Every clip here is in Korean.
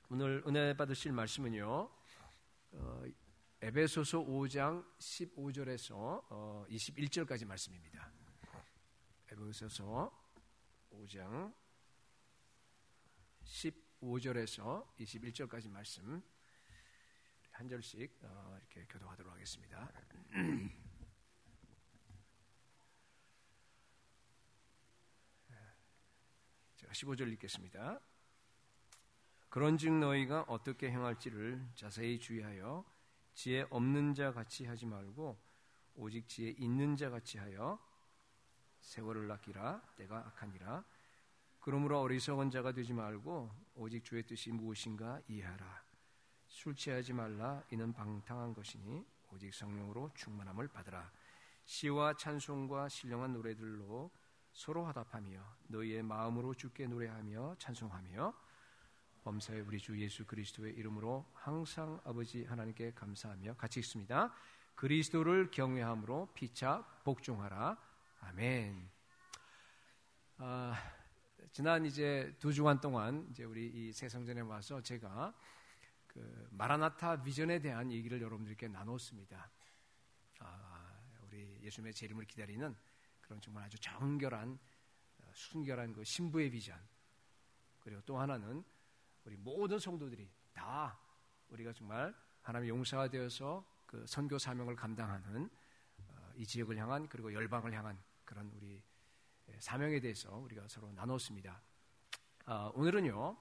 오늘 은혜 받으실 말씀은요, 에베소서 5장 15절에서 21절까지 말씀입니다. 에베소서 5장 15절에서 21절까지 말씀 한 절씩 이렇게 교독하도록 하겠습니다. 제가 15절 읽겠습니다. 그런즉 너희가 어떻게 행할지를 자세히 주의하여 지혜 없는 자 같이 하지 말고 오직 지혜 있는 자 같이 하여 세월을 아끼라. 때가 악하니라. 그러므로 어리석은 자가 되지 말고 오직 주의 뜻이 무엇인가 이해하라. 술 취하지 말라. 이는 방탕한 것이니 오직 성령으로 충만함을 받으라. 시와 찬송과 신령한 노래들로 서로 화답하며 너희의 마음으로 주께 노래하며 찬송하며 범사에 우리 주 예수 그리스도의 이름으로 항상 아버지 하나님께 감사하며 같이 읽습니다. 그리스도를 경외함으로 피차 복종하라. 아멘. 지난 이제 2주간 동안 이제 우리 이 새성전에 와서 제가 그 마라나타 비전에 대한 얘기를 여러분들께 나눴습니다. 우리 예수님의 재림을 기다리는 그런 정말 아주 정결한 순결한 그 신부의 비전. 그리고 또 하나는 우리 모든 성도들이 다 우리가 정말 하나님의 용사가 되어서 그 선교 사명을 감당하는 이 지역을 향한 그리고 열방을 향한 그런 우리 사명에 대해서 우리가 서로 나눴습니다. 오늘은요.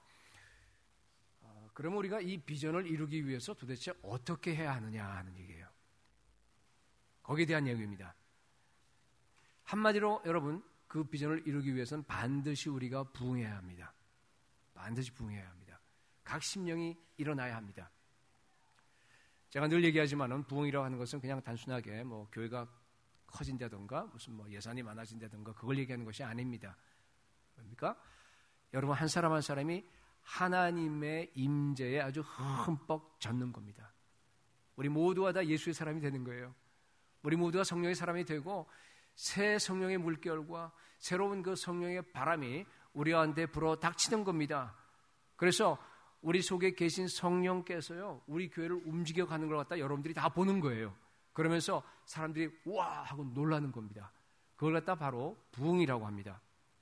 그럼 우리가 이 비전을 이루기 위해서 도대체 어떻게 해야 하느냐 하는 얘기예요. 거기에 대한 얘기입니다. 한마디로 여러분 그 비전을 이루기 위해서는 반드시 우리가 부응해야 합니다. 반드시 부응해야 합니다. 각 심령이 일어나야 합니다. 제가 늘 얘기하지만은 부응이라고 하는 것은 그냥 단순하게 뭐 교회가 커진다든가 무슨 뭐 예산이 많아진다든가 그걸 얘기하는 것이 아닙니다. 뭡니까? 여러분 한 사람 한 사람이 하나님의 임재에 아주 흠뻑 젖는 겁니다. 우리 모두가 다 예수의 사람이 되는 거예요. 우리 모두가 성령의 사람이 되고 새 성령의 물결과 새로운 그 성령의 바람이 우리 가운데 불어 닥치는 겁니다. 그래서 우리 속에 계신 성령께서요, 우리 교회를 움직여가는 걸 갖다 여러분들이 다 보는 거예요. 그러면서 사람들이 와 하고 놀라는 겁니다. 그걸 갖다 바로 부흥이라고 합니다.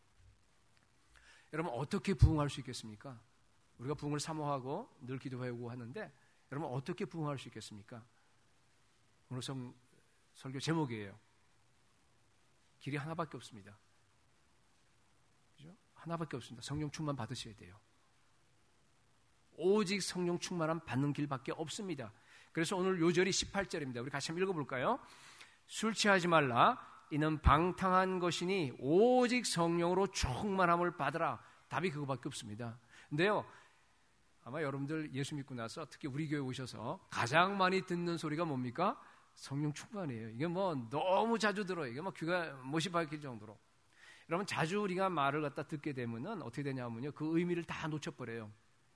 여러분 어떻게 부흥할 수 있겠습니까? 우리가 부흥을 사모하고 늘 기도하고 하는데 여러분 어떻게 부흥할 수 있겠습니까? 오늘 설교 제목이에요. 길이 하나밖에 없습니다. 그죠? 하나밖에 없습니다. 성령 충만 받으셔야 돼요. 오직 성령 충만함 받는 길밖에 없습니다. 그래서 오늘 요절이 18절입니다. 우리 같이 한번 읽어볼까요? 술 취하지 말라. 이는 방탕한 것이니 오직 성령으로 충만함을 받으라. 답이 그거밖에 없습니다. 근데요, 아마 여러분들 예수 믿고 나서 특히 우리 교회 오셔서 가장 많이 듣는 소리가 뭡니까? 성령 충만이에요. 이게 뭐 너무 자주 들어요. 이게 뭐 귀가 못이 박힐 정도로. 여러분 자주 우리가 말을 갖다 듣게 되면은 어떻게 되냐면요, 그 의미를 다 놓쳐버려요.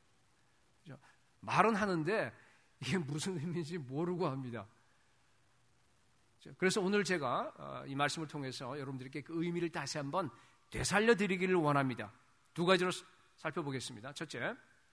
말은 하는데 이게 무슨 의미인지 모르고 합니다. 그래서 오늘 제가 이 말씀을 통해서 여러분들께 그 의미를 다시 한번 되살려 드리기를 원합니다. 두 가지로 살펴보겠습니다. 첫째,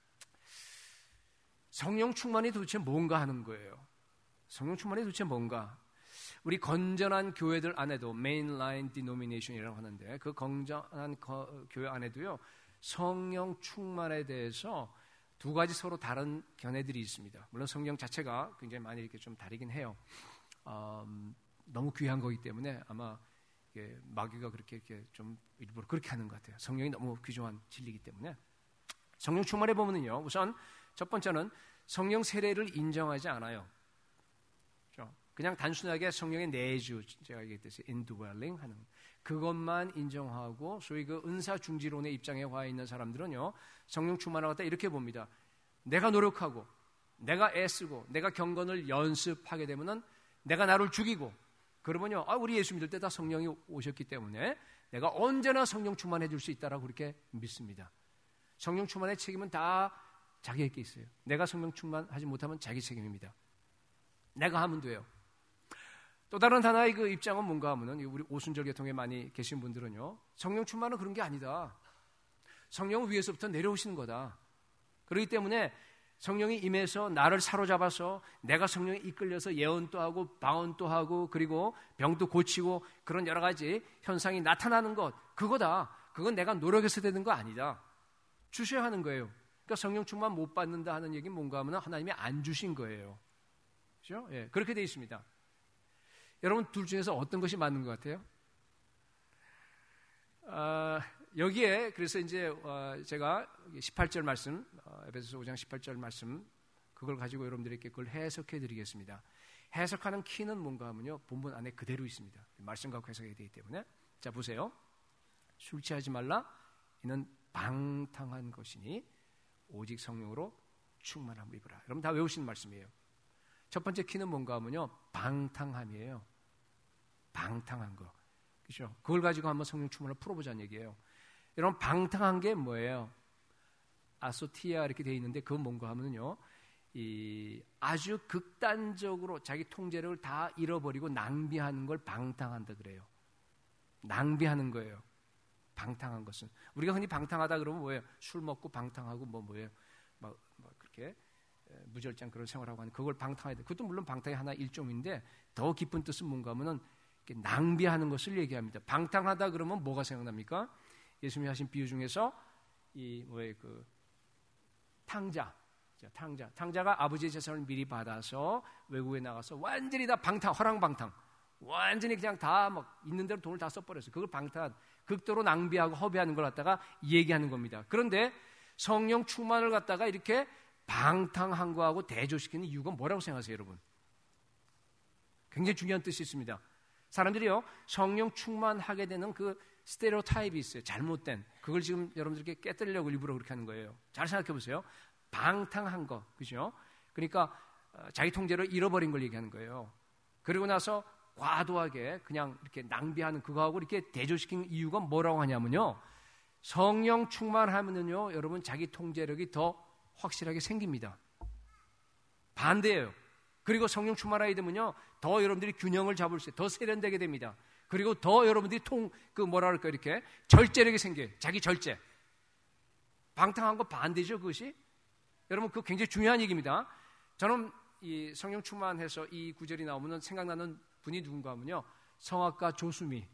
성령 충만이 도대체 뭔가 하는 거예요. 성령 충만이 도대체 뭔가? 우리 건전한 교회들 안에도 mainline denomination이라고 하는데 그 건전한 교회 안에도요, 성령 충만에 대해서 두 가지 서로 다른 견해들이 있습니다. 물론 성령 자체가 굉장히 많이 이렇게 좀 다르긴 해요. 너무 귀한 거기 때문에 아마 마귀가 그렇게 이렇게 좀 일부러 그렇게 하는 것 같아요. 성령이 너무 귀중한 진리이기 때문에. 성령 충만해 보면은요, 우선 첫 번째는 성령 세례를 인정하지 않아요. 그냥 단순하게 성령의 내주, 제가 얘기했듯이 indwelling 하는 그것만 인정하고 소위 그 은사 중지론의 입장에 와 있는 사람들은요, 성령 충만을 갖다 이렇게 봅니다. 내가 노력하고 내가 애쓰고 내가 경건을 연습하게 되면은 내가 나를 죽이고 그러면요, 우리 예수 믿을 때 다 성령이 오셨기 때문에 내가 언제나 성령 충만해 줄 수 있다라고 그렇게 믿습니다. 성령 충만의 책임은 다 자기에게 있어요. 내가 성령 충만하지 못하면 자기 책임입니다. 내가 하면 돼요. 또 다른 하나의 그 입장은 뭔가 하면은 우리 오순절 계통에 많이 계신 분들은요, 성령 충만은 그런 게 아니다. 성령은 위에서부터 내려오시는 거다. 그렇기 때문에 성령이 임해서 나를 사로잡아서 내가 성령에 이끌려서 예언도 하고 방언도 하고 그리고 병도 고치고 그런 여러 가지 현상이 나타나는 것, 그거다. 그건 내가 노력해서 되는 거 아니다. 주셔야 하는 거예요. 그러니까 성령 충만 못 받는다 하는 얘기는 뭔가 하면 하나님이 안 주신 거예요. 그렇죠? 예, 그렇게 되어 있습니다. 여러분 둘 중에서 어떤 것이 맞는 것 같아요? 여기에 그래서 이제 제가 18절 말씀, 에베소서 5장 18절 말씀 그걸 가지고 여러분들에게 그걸 해석해 드리겠습니다. 해석하는 키는 뭔가 하면요, 본문 안에 그대로 있습니다. 말씀 갖고 해석이 되기 때문에. 자, 보세요. 술 취하지 말라. 이는 방탕한 것이니 오직 성령으로 충만함을 입으라. 여러분 다 외우시는 말씀이에요. 첫 번째 키는 뭔가 하면요, 방탕함이에요. 방탕한 거. 그렇죠? 그걸 가지고 한번 성령 충만을 풀어보자는 얘기예요. 여러분 방탕한 게 뭐예요? 아소티아 이렇게 되어 있는데 그건 뭔가 하면요, 이 아주 극단적으로 자기 통제력을 다 잃어버리고 낭비하는 걸 방탕한다 그래요. 낭비하는 거예요. 방탕한 것은 우리가 흔히 방탕하다 그러면 뭐예요? 술 먹고 방탕하고 뭐예요? 막 그렇게 무절장 그런 생활하고 하는 그걸 방탕해야 돼. 그것도 물론 방탕의 하나 일종인데 더 깊은 뜻은 뭔가 하면은 낭비하는 것을 얘기합니다. 방탕하다 그러면 뭐가 생각납니까? 예수님이 하신 비유 중에서 이 뭐예요? 그 탕자가 아버지의 재산을 미리 받아서 외국에 나가서 완전히 다 허랑방탕, 완전히 그냥 다 막 있는 대로 돈을 다 써버렸어요. 그걸 방탕한, 극도로 낭비하고 허비하는 걸 갖다가 얘기하는 겁니다. 그런데 성령 충만을 갖다가 이렇게 방탕한 거하고 대조시키는 이유가 뭐라고 생각하세요, 여러분? 굉장히 중요한 뜻이 있습니다. 사람들이요, 성령 충만하게 되는 그 스테레오타입이 있어요. 잘못된. 그걸 지금 여러분들께 깨뜨리려고 일부러 그렇게 하는 거예요. 잘 생각해 보세요. 방탕한 거, 그죠? 그러니까 자기 통제를 잃어버린 걸 얘기하는 거예요. 그리고 나서 과도하게 그냥 이렇게 낭비하는 그거하고 이렇게 대조시킨 이유가 뭐라고 하냐면요, 성령 충만하면요, 여러분 자기 통제력이 더 확실하게 생깁니다. 반대예요. 그리고 성령 충만하게 되면요, 더 여러분들이 균형을 잡을 수 있어요. 더 세련되게 됩니다. 그리고 더 여러분들이 이렇게 절제력이 생겨요. 자기 절제. 방탕한 거 반대죠, 그것이? 여러분, 그거 굉장히 중요한 얘기입니다. 저는 이 성령 충만해서 이 구절이 나오면 생각나는 분이 누군가 하면요, 성악가 조수미.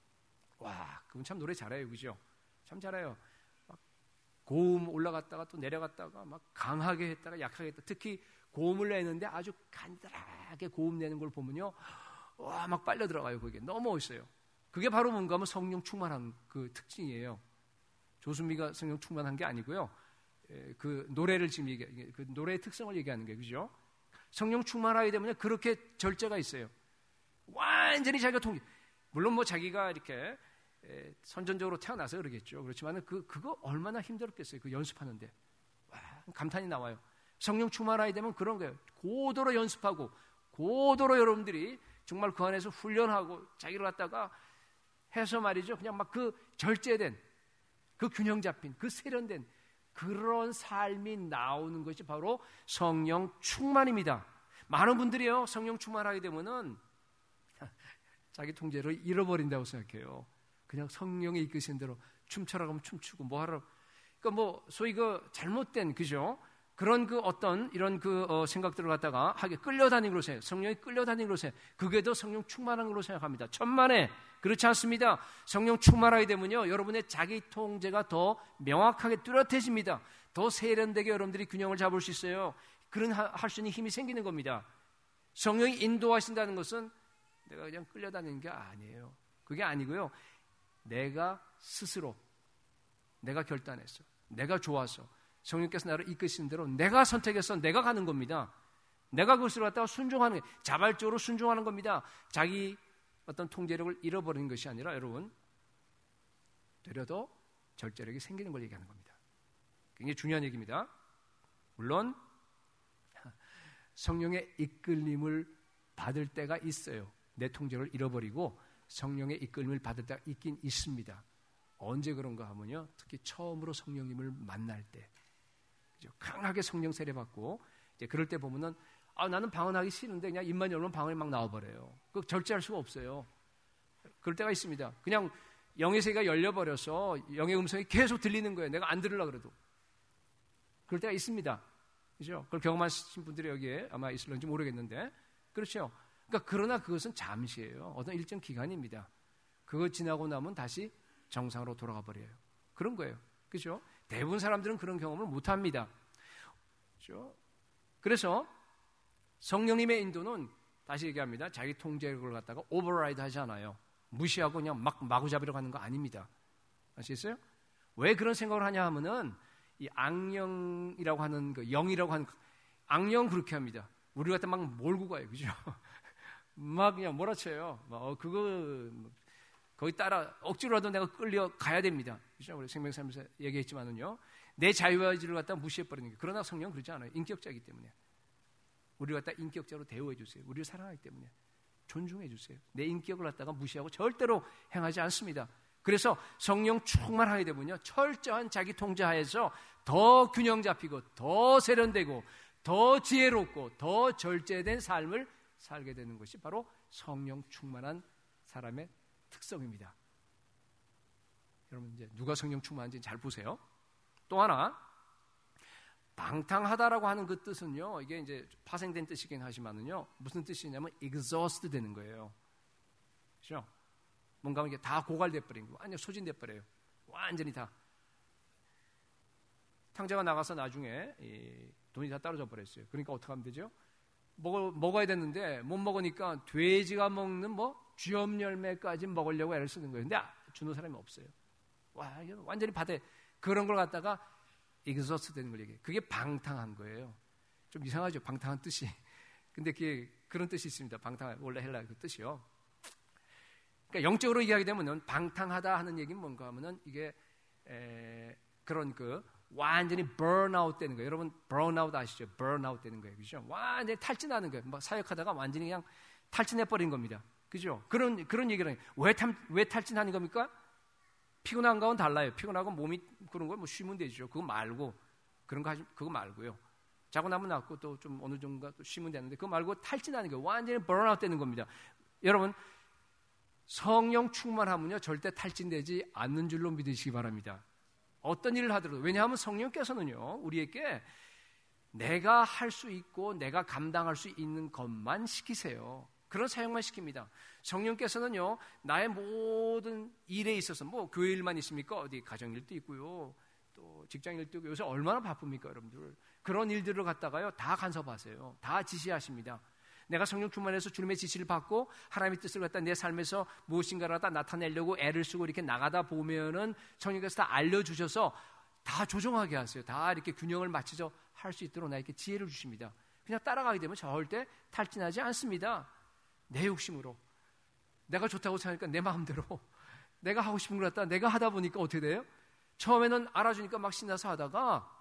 와, 그분 참 노래 잘해요, 그죠? 참 잘해요. 막 고음 올라갔다가 또 내려갔다가 막 강하게 했다가 약하게 했다가, 특히 고음을 내는데 아주 간단하게 고음 내는 걸 보면요, 와, 막 빨려 들어가요. 그게 너무 멋있어요. 그게 바로 뭔가 하면 성령 충만한 그 특징이에요. 조수미가 성령 충만한 게 아니고요, 그 노래를 지금 그 노래의 특성을 얘기하는 거예요, 그죠? 성령 충만하게 되면 그렇게 절제가 있어요. 완전히 자기가 물론 뭐 자기가 이렇게 선전적으로 태어나서 그러겠죠. 그렇지만 그거 얼마나 힘들었겠어요. 그 연습하는데. 와, 감탄이 나와요. 성령 충만하게 되면 그런 거예요. 고도로 연습하고 고도로 여러분들이 정말 그 안에서 훈련하고 자기를 갖다가 해서 말이죠. 그냥 막 그 절제된, 그 균형 잡힌, 그 세련된 그런 삶이 나오는 것이 바로 성령 충만입니다. 많은 분들이요, 성령 충만하게 되면은 자기 통제를 잃어버린다고 생각해요. 그냥 성령이 이끄신 대로 춤춰라고 하면 춤추고 뭐 하러, 그러니까 뭐 소위 그 잘못된, 그죠? 그런 그 어떤 이런 생각들을 갖다가 하게 끌려다니는 걸로 생각해요. 성령이 끌려다니는 걸로 생각해요. 그게 더 성령 충만한 걸로 생각합니다. 천만에 그렇지 않습니다. 성령 충만하게 되면요, 여러분의 자기 통제가 더 명확하게 뚜렷해집니다. 더 세련되게 여러분들이 균형을 잡을 수 있어요. 그런 할 수 있는 힘이 생기는 겁니다. 성령이 인도하신다는 것은 내가 그냥 끌려다니는 게 아니에요. 그게 아니고요, 내가 스스로 내가 결단했어, 내가 좋아서 성령께서 나를 이끄시는 대로 내가 선택해서 내가 가는 겁니다. 내가 그것을 갖다가 순종하는, 자발적으로 순종하는 겁니다. 자기 어떤 통제력을 잃어버리는 것이 아니라 여러분, 되려 더 절제력이 생기는 걸 얘기하는 겁니다. 굉장히 중요한 얘기입니다. 물론 성령의 이끌림을 받을 때가 있어요. 내 통제를 잃어버리고 성령의 이끌림을 받을 때가 있긴 있습니다. 언제 그런가 하면요, 특히 처음으로 성령님을 만날 때, 강하게 성령 세례받고 이제 그럴 때 보면은 나는 방언하기 싫은데 그냥 입만 열면 방언이 막 나와버려요. 그 절제할 수가 없어요. 그럴 때가 있습니다. 그냥 영의 세계가 열려버려서 영의 음성이 계속 들리는 거예요. 내가 안 들으려고 그래도. 그럴 때가 있습니다. 그죠? 그걸 경험하신 분들이 여기에 아마 있을런지 모르겠는데, 그렇죠? 그러니까 그러나 그것은 잠시예요. 어떤 일정 기간입니다. 그거 지나고 나면 다시 정상으로 돌아가 버려요. 그런 거예요. 그죠? 대부분 사람들은 그런 경험을 못 합니다. 그죠? 그래서 성령님의 인도는 다시 얘기합니다. 자기 통제력을 갖다가 오버라이드 하지 않아요. 무시하고 그냥 막 마구잡이로 가는 거 아닙니다. 아시겠어요? 왜 그런 생각을 하냐 하면은 이 악령이라고 하는 그 영이라고 하는 악령 그렇게 합니다. 우리 갖다 막 몰고 가요. 그죠? 막 그냥 몰아쳐요. 그거 거기 따라 억지로라도 내가 끌려가야 됩니다. 그죠? 우리 생명사에서 얘기했지만은요. 내 자유의지를 갖다 무시해버리는 게. 그러나 성령은 그러지 않아요. 인격자이기 때문에. 우리를 갖다 인격자로 대우해 주세요. 우리를 사랑하기 때문에. 존중해 주세요. 내 인격을 갖다가 무시하고 절대로 행하지 않습니다. 그래서 성령 충만하게 되면요. 철저한 자기 통제하에서 더 균형 잡히고 더 세련되고 더 지혜롭고 더 절제된 삶을 살게 되는 것이 바로 성령 충만한 사람의 특성입니다. 여러분 이제 누가 성령 충만한지 잘 보세요. 또 하나 방탕하다라고 하는 그 뜻은요. 이게 이제 파생된 뜻이긴 하지만은요. 무슨 뜻이냐면 exhaust 되는 거예요. 그렇죠? 뭔가 이게 다 고갈돼 버린 거, 완전 소진돼 버려요. 완전히 다. 탕자가 나가서 나중에 돈이 다 떨어져 버렸어요. 그러니까 어떻게 하면 되죠? 먹어야 되는데 못 먹으니까 돼지가 먹는 쥐엄 열매까지 먹으려고 애를 쓰는 거예요. 근데 주는 사람이 없어요. 와, 완전히 바다에 그런 걸 갖다가 exhaust 되는 걸 얘기해요. 그게 방탕한 거예요. 좀 이상하죠, 방탕한 뜻이. 근데 그게 그런 뜻이 있습니다. 방탕한 원래 헬라 그 뜻이요. 그러니까 영적으로 이야기 되면은 방탕하다 하는 얘기는 뭔가 하면은 이게 그런 그 완전히 burnout 되는 거예요. 여러분 burnout 아시죠? burnout 되는 거예요. 그죠? 완전히 탈진하는 거예요. 막 사역하다가 완전히 그냥 탈진해 버린 겁니다. 그죠? 그런 얘기를 해요. 왜 탈진하는 겁니까? 피곤한 거는 달라요. 피곤하고 몸이 그런 걸 쉬면 되죠. 그거 말고 그거 말고요. 자고 나면 낫고 또 좀 어느 정도 또 쉬면 되는데 그거 말고 탈진하는 거예요. 완전히 burnout 되는 겁니다. 여러분 성령 충만하면요 절대 탈진되지 않는 줄로 믿으시기 바랍니다. 어떤 일을 하더라도. 왜냐하면 성령께서는요 우리에게 내가 할 수 있고 내가 감당할 수 있는 것만 시키세요. 그런 사역만 시킵니다. 성령께서는요 나의 모든 일에 있어서 교회 일만 있습니까? 어디 가정 일도 있고요, 또 직장 일도 있고, 요새 얼마나 바쁩니까 여러분들. 그런 일들을 갖다가요 다 간섭하세요. 다 지시하십니다. 내가 성령 충만해서 주님의 지시를 받고 하나님의 뜻을 갖다 내 삶에서 무엇인가를 갖다 나타내려고 애를 쓰고 이렇게 나가다 보면은 성령께서 다 알려주셔서 다 조정하게 하세요. 다 이렇게 균형을 맞춰서 할 수 있도록 나에게 지혜를 주십니다. 그냥 따라가게 되면 절대 탈진하지 않습니다. 내 욕심으로 내가 좋다고 생각하니까 내 마음대로 내가 하고 싶은 걸 갖다 내가 하다 보니까 어떻게 돼요? 처음에는 알아주니까 막 신나서 하다가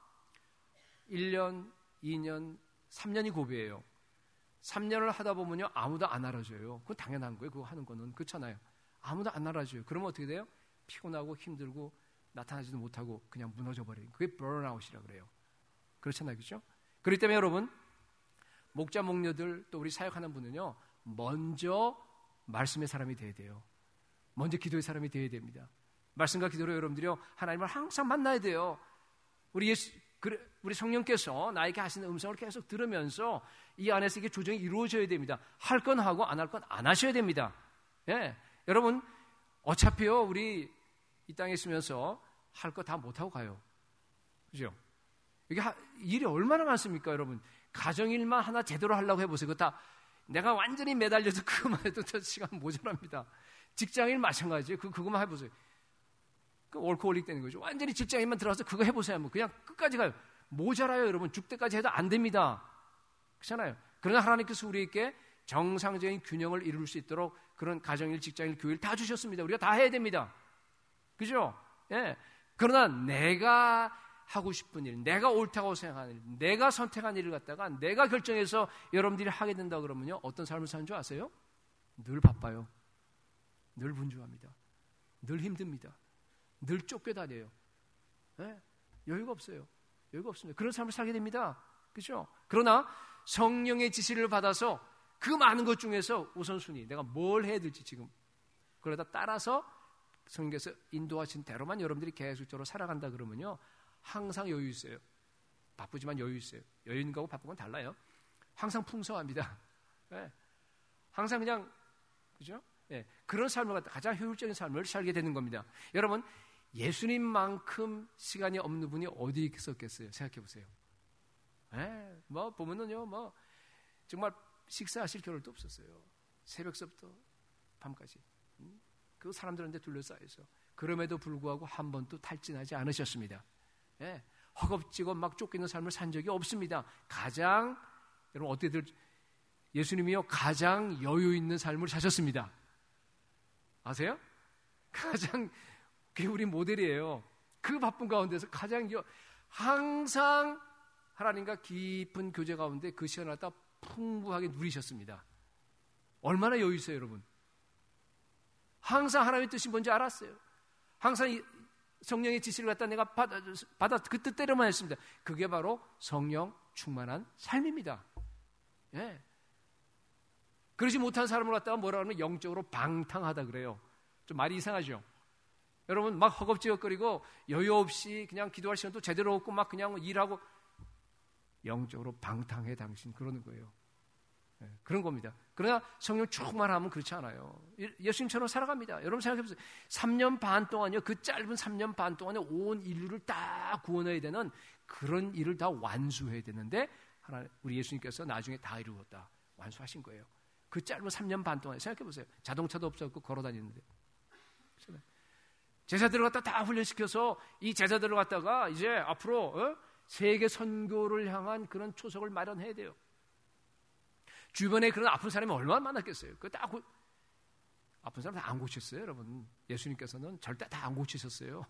1년, 2년, 3년이 고비예요. 3년을 하다 보면요 아무도 안 알아줘요. 그건 당연한 거예요. 그거 하는 거는 그렇잖아요. 아무도 안 알아줘요. 그러면 어떻게 돼요? 피곤하고 힘들고 나타나지도 못하고 그냥 무너져 버려요. 그게 burnout이라고 그래요. 그렇잖아요. 그렇죠? 그렇기 때문에 여러분 목자 목녀들 또 우리 사역하는 분은요 먼저 말씀의 사람이 돼야 돼요. 먼저 기도의 사람이 돼야 됩니다. 말씀과 기도로 여러분들이요 하나님을 항상 만나야 돼요. 우리 성령께서 나에게 하시는 음성을 계속 들으면서 이 안에서 이게 조정이 이루어져야 됩니다. 할 건 하고 안 할 건 안 하셔야 됩니다. 예, 여러분 어차피요 우리 이 땅에 있으면서 할 거 다 못하고 가요. 그죠? 이게 일이 얼마나 많습니까 여러분. 가정일만 하나 제대로 하려고 해보세요. 그거 다 내가 완전히 매달려서 그것만 해도 시간 모자랍니다. 직장일 마찬가지예요. 그것만 해보세요. 그 월코홀릭 되는 거죠. 완전히 직장인만 들어가서 그거 해보세요. 그냥 끝까지 가요. 모자라요 여러분. 죽을 때까지 해도 안 됩니다. 그렇잖아요. 그러나 하나님께서 우리에게 정상적인 균형을 이룰 수 있도록 그런 가정일, 직장일, 교회를 다 주셨습니다. 우리가 다 해야 됩니다. 그죠? 예. 그러나 내가 하고 싶은 일, 내가 옳다고 생각하는 일, 내가 선택한 일을 갖다가 내가 결정해서 여러분들이 하게 된다 그러면요 어떤 삶을 사는 줄 아세요? 늘 바빠요. 늘 분주합니다. 늘 힘듭니다. 늘 쫓겨다녀요. 네? 여유가 없어요. 여유가 없습니다. 그런 삶을 살게 됩니다. 그렇죠? 그러나 성령의 지시를 받아서 그 많은 것 중에서 우선순위 내가 뭘 해야 될지 지금 그러다 따라서 성령께서 인도하신 대로만 여러분들이 계속적으로 살아간다 그러면요 항상 여유 있어요. 바쁘지만 여유 있어요. 여유 있는 거하고 바쁜 건 달라요. 항상 풍성합니다. 예. 항상 그냥 그죠? 예. 그런 삶을 갖다 가장 효율적인 삶을 살게 되는 겁니다. 여러분, 예수님만큼 시간이 없는 분이 어디 있었겠어요? 생각해 보세요. 예. 뭐 보면은요, 뭐 정말 식사하실 겨를도 없었어요. 새벽서부터 밤까지. 그 사람들한테 둘러싸여서. 그럼에도 불구하고 한 번도 탈진하지 않으셨습니다. 예. 허겁지겁 막 쫓기는 삶을 산 적이 없습니다. 가장, 여러분 어떻게들, 예수님이요, 가장 여유 있는 삶을 사셨습니다. 아세요? 가장, 그게 우리 모델이에요. 그 바쁜 가운데서 가장, 항상 하나님과 깊은 교제 가운데 그 시간을 갖다 풍부하게 누리셨습니다. 얼마나 여유 있어요, 여러분? 항상 하나님의 뜻이 뭔지 알았어요. 항상 성령의 지시를 갖다 내가 받아 그 뜻대로만 했습니다. 그게 바로 성령 충만한 삶입니다. 예. 그러지 못한 사람을 갖다가 뭐라 하면 영적으로 방탕하다 그래요. 좀 말이 이상하죠? 여러분 막 허겁지겁거리고 여유 없이 그냥 기도할 시간도 제대로 없고 막 그냥 일하고 영적으로 방탕해 당신 그러는 거예요. 네, 그런 겁니다. 그러나 성령 충만하면 그렇지 않아요. 예수님처럼 살아갑니다. 여러분 생각해보세요. 3년 반 동안요, 그 짧은 3년 반 동안에 온 인류를 다 구원해야 되는 그런 일을 다 완수해야 되는데 우리 예수님께서 나중에 다 이루었다. 완수하신 거예요. 그 짧은 3년 반 동안에 생각해보세요. 자동차도 없었고 걸어다니는데. 제자들을 갖다 다 훈련시켜서 이 제자들을 갖다가 이제 앞으로 세계 선교를 향한 그런 초석을 마련해야 돼요. 주변에 그런 아픈 사람이 얼마나 많았겠어요. 그 다 아픈 사람 다 안 고쳤어요, 여러분. 예수님께서는 절대 다 안 고치셨어요.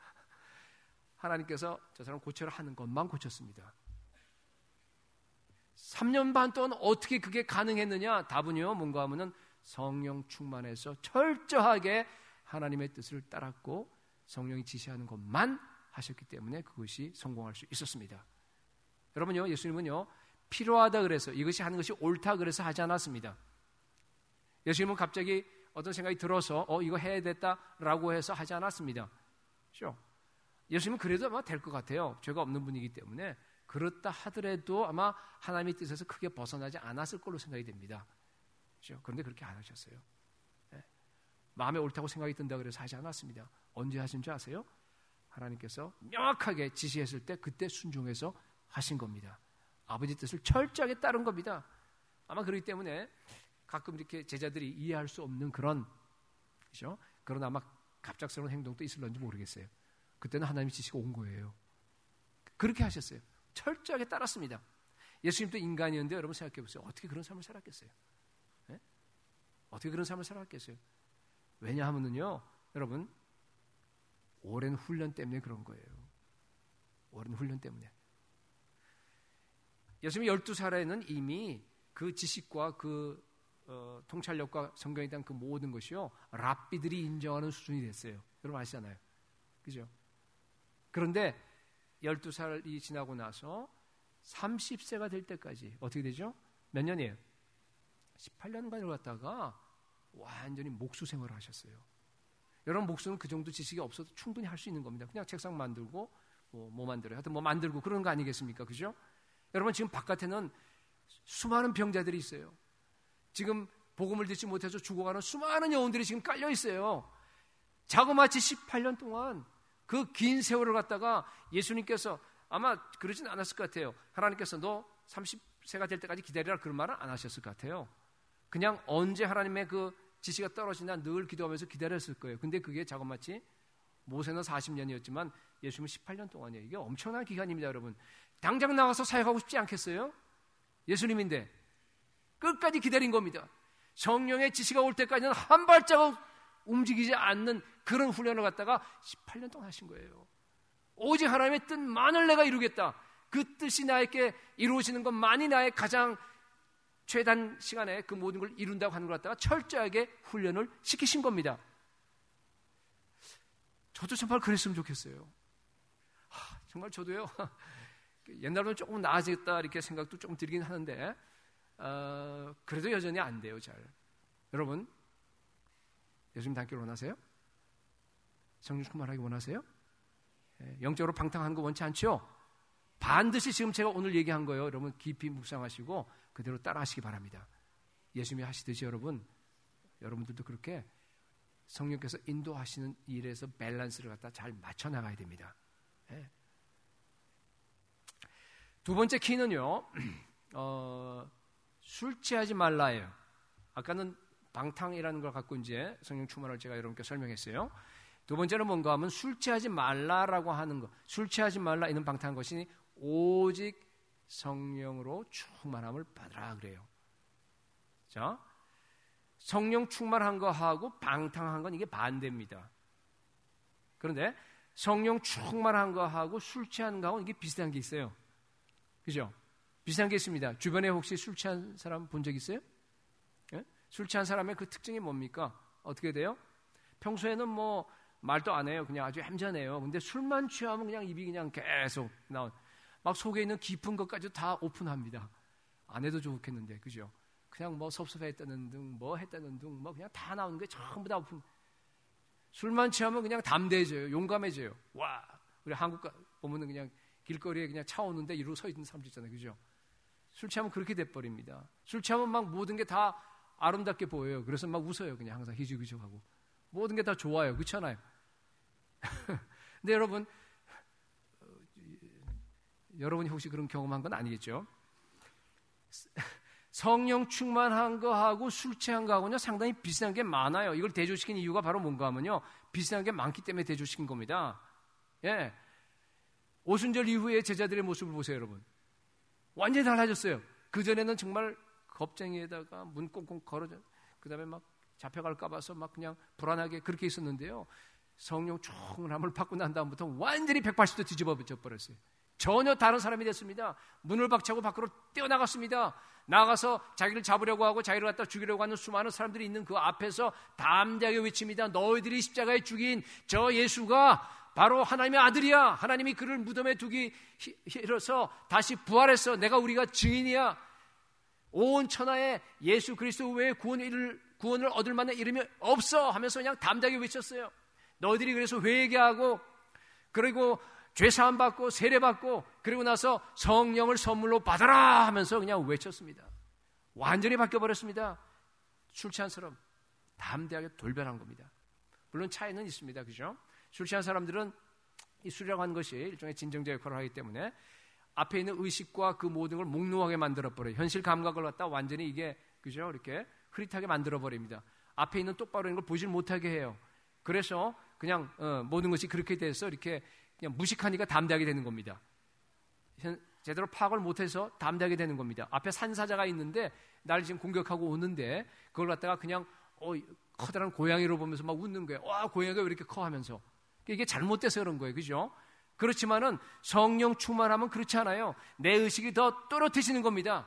하나님께서 저 사람 고쳐라 하는 것만 고쳤습니다. 3년 반 동안 어떻게 그게 가능했느냐? 답은요, 뭔가 하면은 성령 충만해서 철저하게 하나님의 뜻을 따랐고 성령이 지시하는 것만 하셨기 때문에 그것이 성공할 수 있었습니다. 여러분요, 예수님은요, 필요하다 그래서 이것이 하는 것이 옳다 그래서 하지 않았습니다. 예수님은 갑자기 어떤 생각이 들어서 이거 해야 됐다라고 해서 하지 않았습니다. 그렇죠? 예수님은 그래도 아마 될 것 같아요. 죄가 없는 분이기 때문에 그렇다 하더라도 아마 하나님의 뜻에서 크게 벗어나지 않았을 걸로 생각이 됩니다. 그렇죠? 그런데 그렇게 안 하셨어요. 네. 마음에 옳다고 생각이 든다 그래서 하지 않았습니다. 언제 하신 줄 아세요? 하나님께서 명확하게 지시했을 때 그때 순종해서 하신 겁니다. 아버지 뜻을 철저하게 따른 겁니다. 아마 그렇기 때문에 가끔 이렇게 제자들이 이해할 수 없는 그런, 그렇죠? 그런 아마 갑작스러운 행동도 있을런지 모르겠어요. 그때는 하나님의 지시가 온 거예요. 그렇게 하셨어요. 철저하게 따랐습니다. 예수님도 인간이었는데 여러분 생각해 보세요. 어떻게 그런 삶을 살았겠어요? 네? 어떻게 그런 삶을 살았겠어요? 왜냐하면요, 여러분, 오랜 훈련 때문에 그런 거예요. 오랜 훈련 때문에. 예수님 12살에는 이미 그 지식과 그 통찰력과 성경에 대한 그 모든 것이요, 랍비들이 인정하는 수준이 됐어요. 여러분 아시잖아요. 그죠? 그런데 12살이 지나고 나서 30세가 될 때까지 어떻게 되죠? 몇 년이에요? 18년간을 갖다가 완전히 목수 생활을 하셨어요. 여러분 목수는 그 정도 지식이 없어도 충분히 할 수 있는 겁니다. 그냥 책상 만들고 뭐 만들어요. 하여튼 뭐 만들고 그런 거 아니겠습니까? 그죠? 여러분 지금 바깥에는 수많은 병자들이 있어요. 지금 복음을 듣지 못해서 죽어가는 수많은 영혼들이 지금 깔려 있어요. 자그마치 18년 동안 그 긴 세월을 갖다가 예수님께서 아마 그러진 않았을 것 같아요. 하나님께서 너 30세가 될 때까지 기다리라 그런 말은 안 하셨을 것 같아요. 그냥 언제 하나님의 그 지시가 떨어지나 늘 기도하면서 기다렸을 거예요. 근데 그게 자그마치 모세는 40년이었지만 예수님은 18년 동안이에요. 이게 엄청난 기간입니다, 여러분. 당장 나가서 사역하고 싶지 않겠어요? 예수님인데 끝까지 기다린 겁니다. 성령의 지시가 올 때까지는 한 발자국 움직이지 않는 그런 훈련을 갖다가 18년 동안 하신 거예요. 오직 하나님의 뜻만을 내가 이루겠다. 그 뜻이 나에게 이루어지는 것만이 나의 가장 최단 시간에 그 모든 걸 이룬다고 하는 걸 갖다가 철저하게 훈련을 시키신 겁니다. 저도 정말 그랬으면 좋겠어요. 정말 저도요. 옛날로는 조금 나아지겠다 이렇게 생각도 조금 들긴 하는데 그래도 여전히 안 돼요. 잘. 여러분 예수님 닮기를 원하세요? 성령 충만하게 원하세요? 영적으로 방탕하는 거 원치 않죠? 반드시 지금 제가 오늘 얘기한 거예요. 여러분 깊이 묵상하시고 그대로 따라하시기 바랍니다. 예수님이 하시듯이 여러분들도 그렇게 성령께서 인도하시는 일에서 밸런스를 갖다 잘 맞춰 나가야 됩니다. 네. 두 번째 키는요, 술 취하지 말라예요. 아까는 방탕이라는 걸 갖고 이제 성령 충만을 제가 여러분께 설명했어요. 두 번째는 뭔가 하면 술 취하지 말라라고 하는 것. 술 취하지 말라 이는 방탕한 것이니 오직 성령으로 충만함을 받으라 그래요. 자, 성령 충만한 거하고 방탕한 건 이게 반대입니다. 그런데 성령 충만한 거하고 술 취하는 거하고 이게 비슷한 게 있어요. 그죠? 비슷한 게 있습니다. 주변에 혹시 술 취한 사람 본 적 있어요? 예? 술 취한 사람의 그 특징이 뭡니까? 어떻게 돼요? 평소에는 뭐 말도 안 해요. 그냥 아주 얌전해요. 근데 술만 취하면 그냥 입이 그냥 계속 나온. 막 속에 있는 깊은 것까지 다 오픈합니다. 안 해도 좋겠는데, 그죠? 그냥 뭐 섭섭했다는 등, 뭐 했다는 등, 뭐 그냥 다 나오는 게 전부 다 오픈. 술만 취하면 그냥 담대해져요. 용감해져요. 와, 우리 한국 보면은 그냥 길거리에 그냥 차 오는데 이러고 서 있는 사람들 있잖아요, 그죠? 술 취하면 그렇게 돼버립니다. 술 취하면 막 모든 게 다 아름답게 보여요. 그래서 막 웃어요. 그냥 항상 희죽희죽하고. 모든 게 다 좋아요. 그렇잖아요. 근데 여러분이 혹시 그런 경험한 건 아니겠죠? 성령 충만한 거하고 술 취한 거하고는 상당히 비슷한 게 많아요. 이걸 대조시킨 이유가 바로 뭔가 하면요, 비슷한 게 많기 때문에 대조시킨 겁니다. 예. 오순절 이후에 제자들의 모습을 보세요, 여러분. 완전히 달라졌어요. 그전에는 정말 겁쟁이에다가 문 꽁꽁 걸어져, 그 다음에 막 잡혀갈까 봐서 막 그냥 불안하게 그렇게 있었는데요. 성령 충만함을 받고 난 다음부터 완전히 180도 뒤집어 버렸어요. 전혀 다른 사람이 됐습니다. 문을 박차고 밖으로 뛰어나갔습니다. 나가서 자기를 잡으려고 하고 자기를 갖다 죽이려고 하는 수많은 사람들이 있는 그 앞에서 담대하게 외칩니다. 너희들이 십자가에 죽인 저 예수가 바로 하나님의 아들이야. 하나님이 그를 무덤에 두기 싫어서 다시 부활했어. 우리가 증인이야. 온 천하에 예수 그리스도 외에 구원을 얻을 만한 이름이 없어 하면서 그냥 담대하게 외쳤어요. 너희들이 그래서 회개하고 그리고 죄사함 받고 세례 받고 그리고 나서 성령을 선물로 받아라 하면서 그냥 외쳤습니다. 완전히 바뀌어버렸습니다. 술 취한 사람 담대하게 돌변한 겁니다. 물론 차이는 있습니다. 그죠? 술 취한 사람들은 이 술이라고 하는 것이 일종의 진정제 역할을 하기 때문에 앞에 있는 의식과 그 모든 걸 몽롱하게 만들어버려요. 현실 감각을 갖다 완전히 이게 그죠? 이렇게 흐릿하게 만들어버립니다. 앞에 있는 똑바로 있는 걸 보질 못하게 해요. 그래서 그냥 모든 것이 그렇게 돼서 이렇게 그냥 무식하니까 담대하게 되는 겁니다. 제대로 파악을 못해서 담대하게 되는 겁니다. 앞에 산사자가 있는데 나를 지금 공격하고 오는데 그걸 갖다가 그냥 커다란 고양이로 보면서 막 웃는 거예요. 와, 고양이가 왜 이렇게 커 하면서. 이게 잘못돼서 그런 거예요. 그죠? 그렇지만은 성령 충만하면 그렇지 않아요. 내 의식이 더 또렷해지는 겁니다.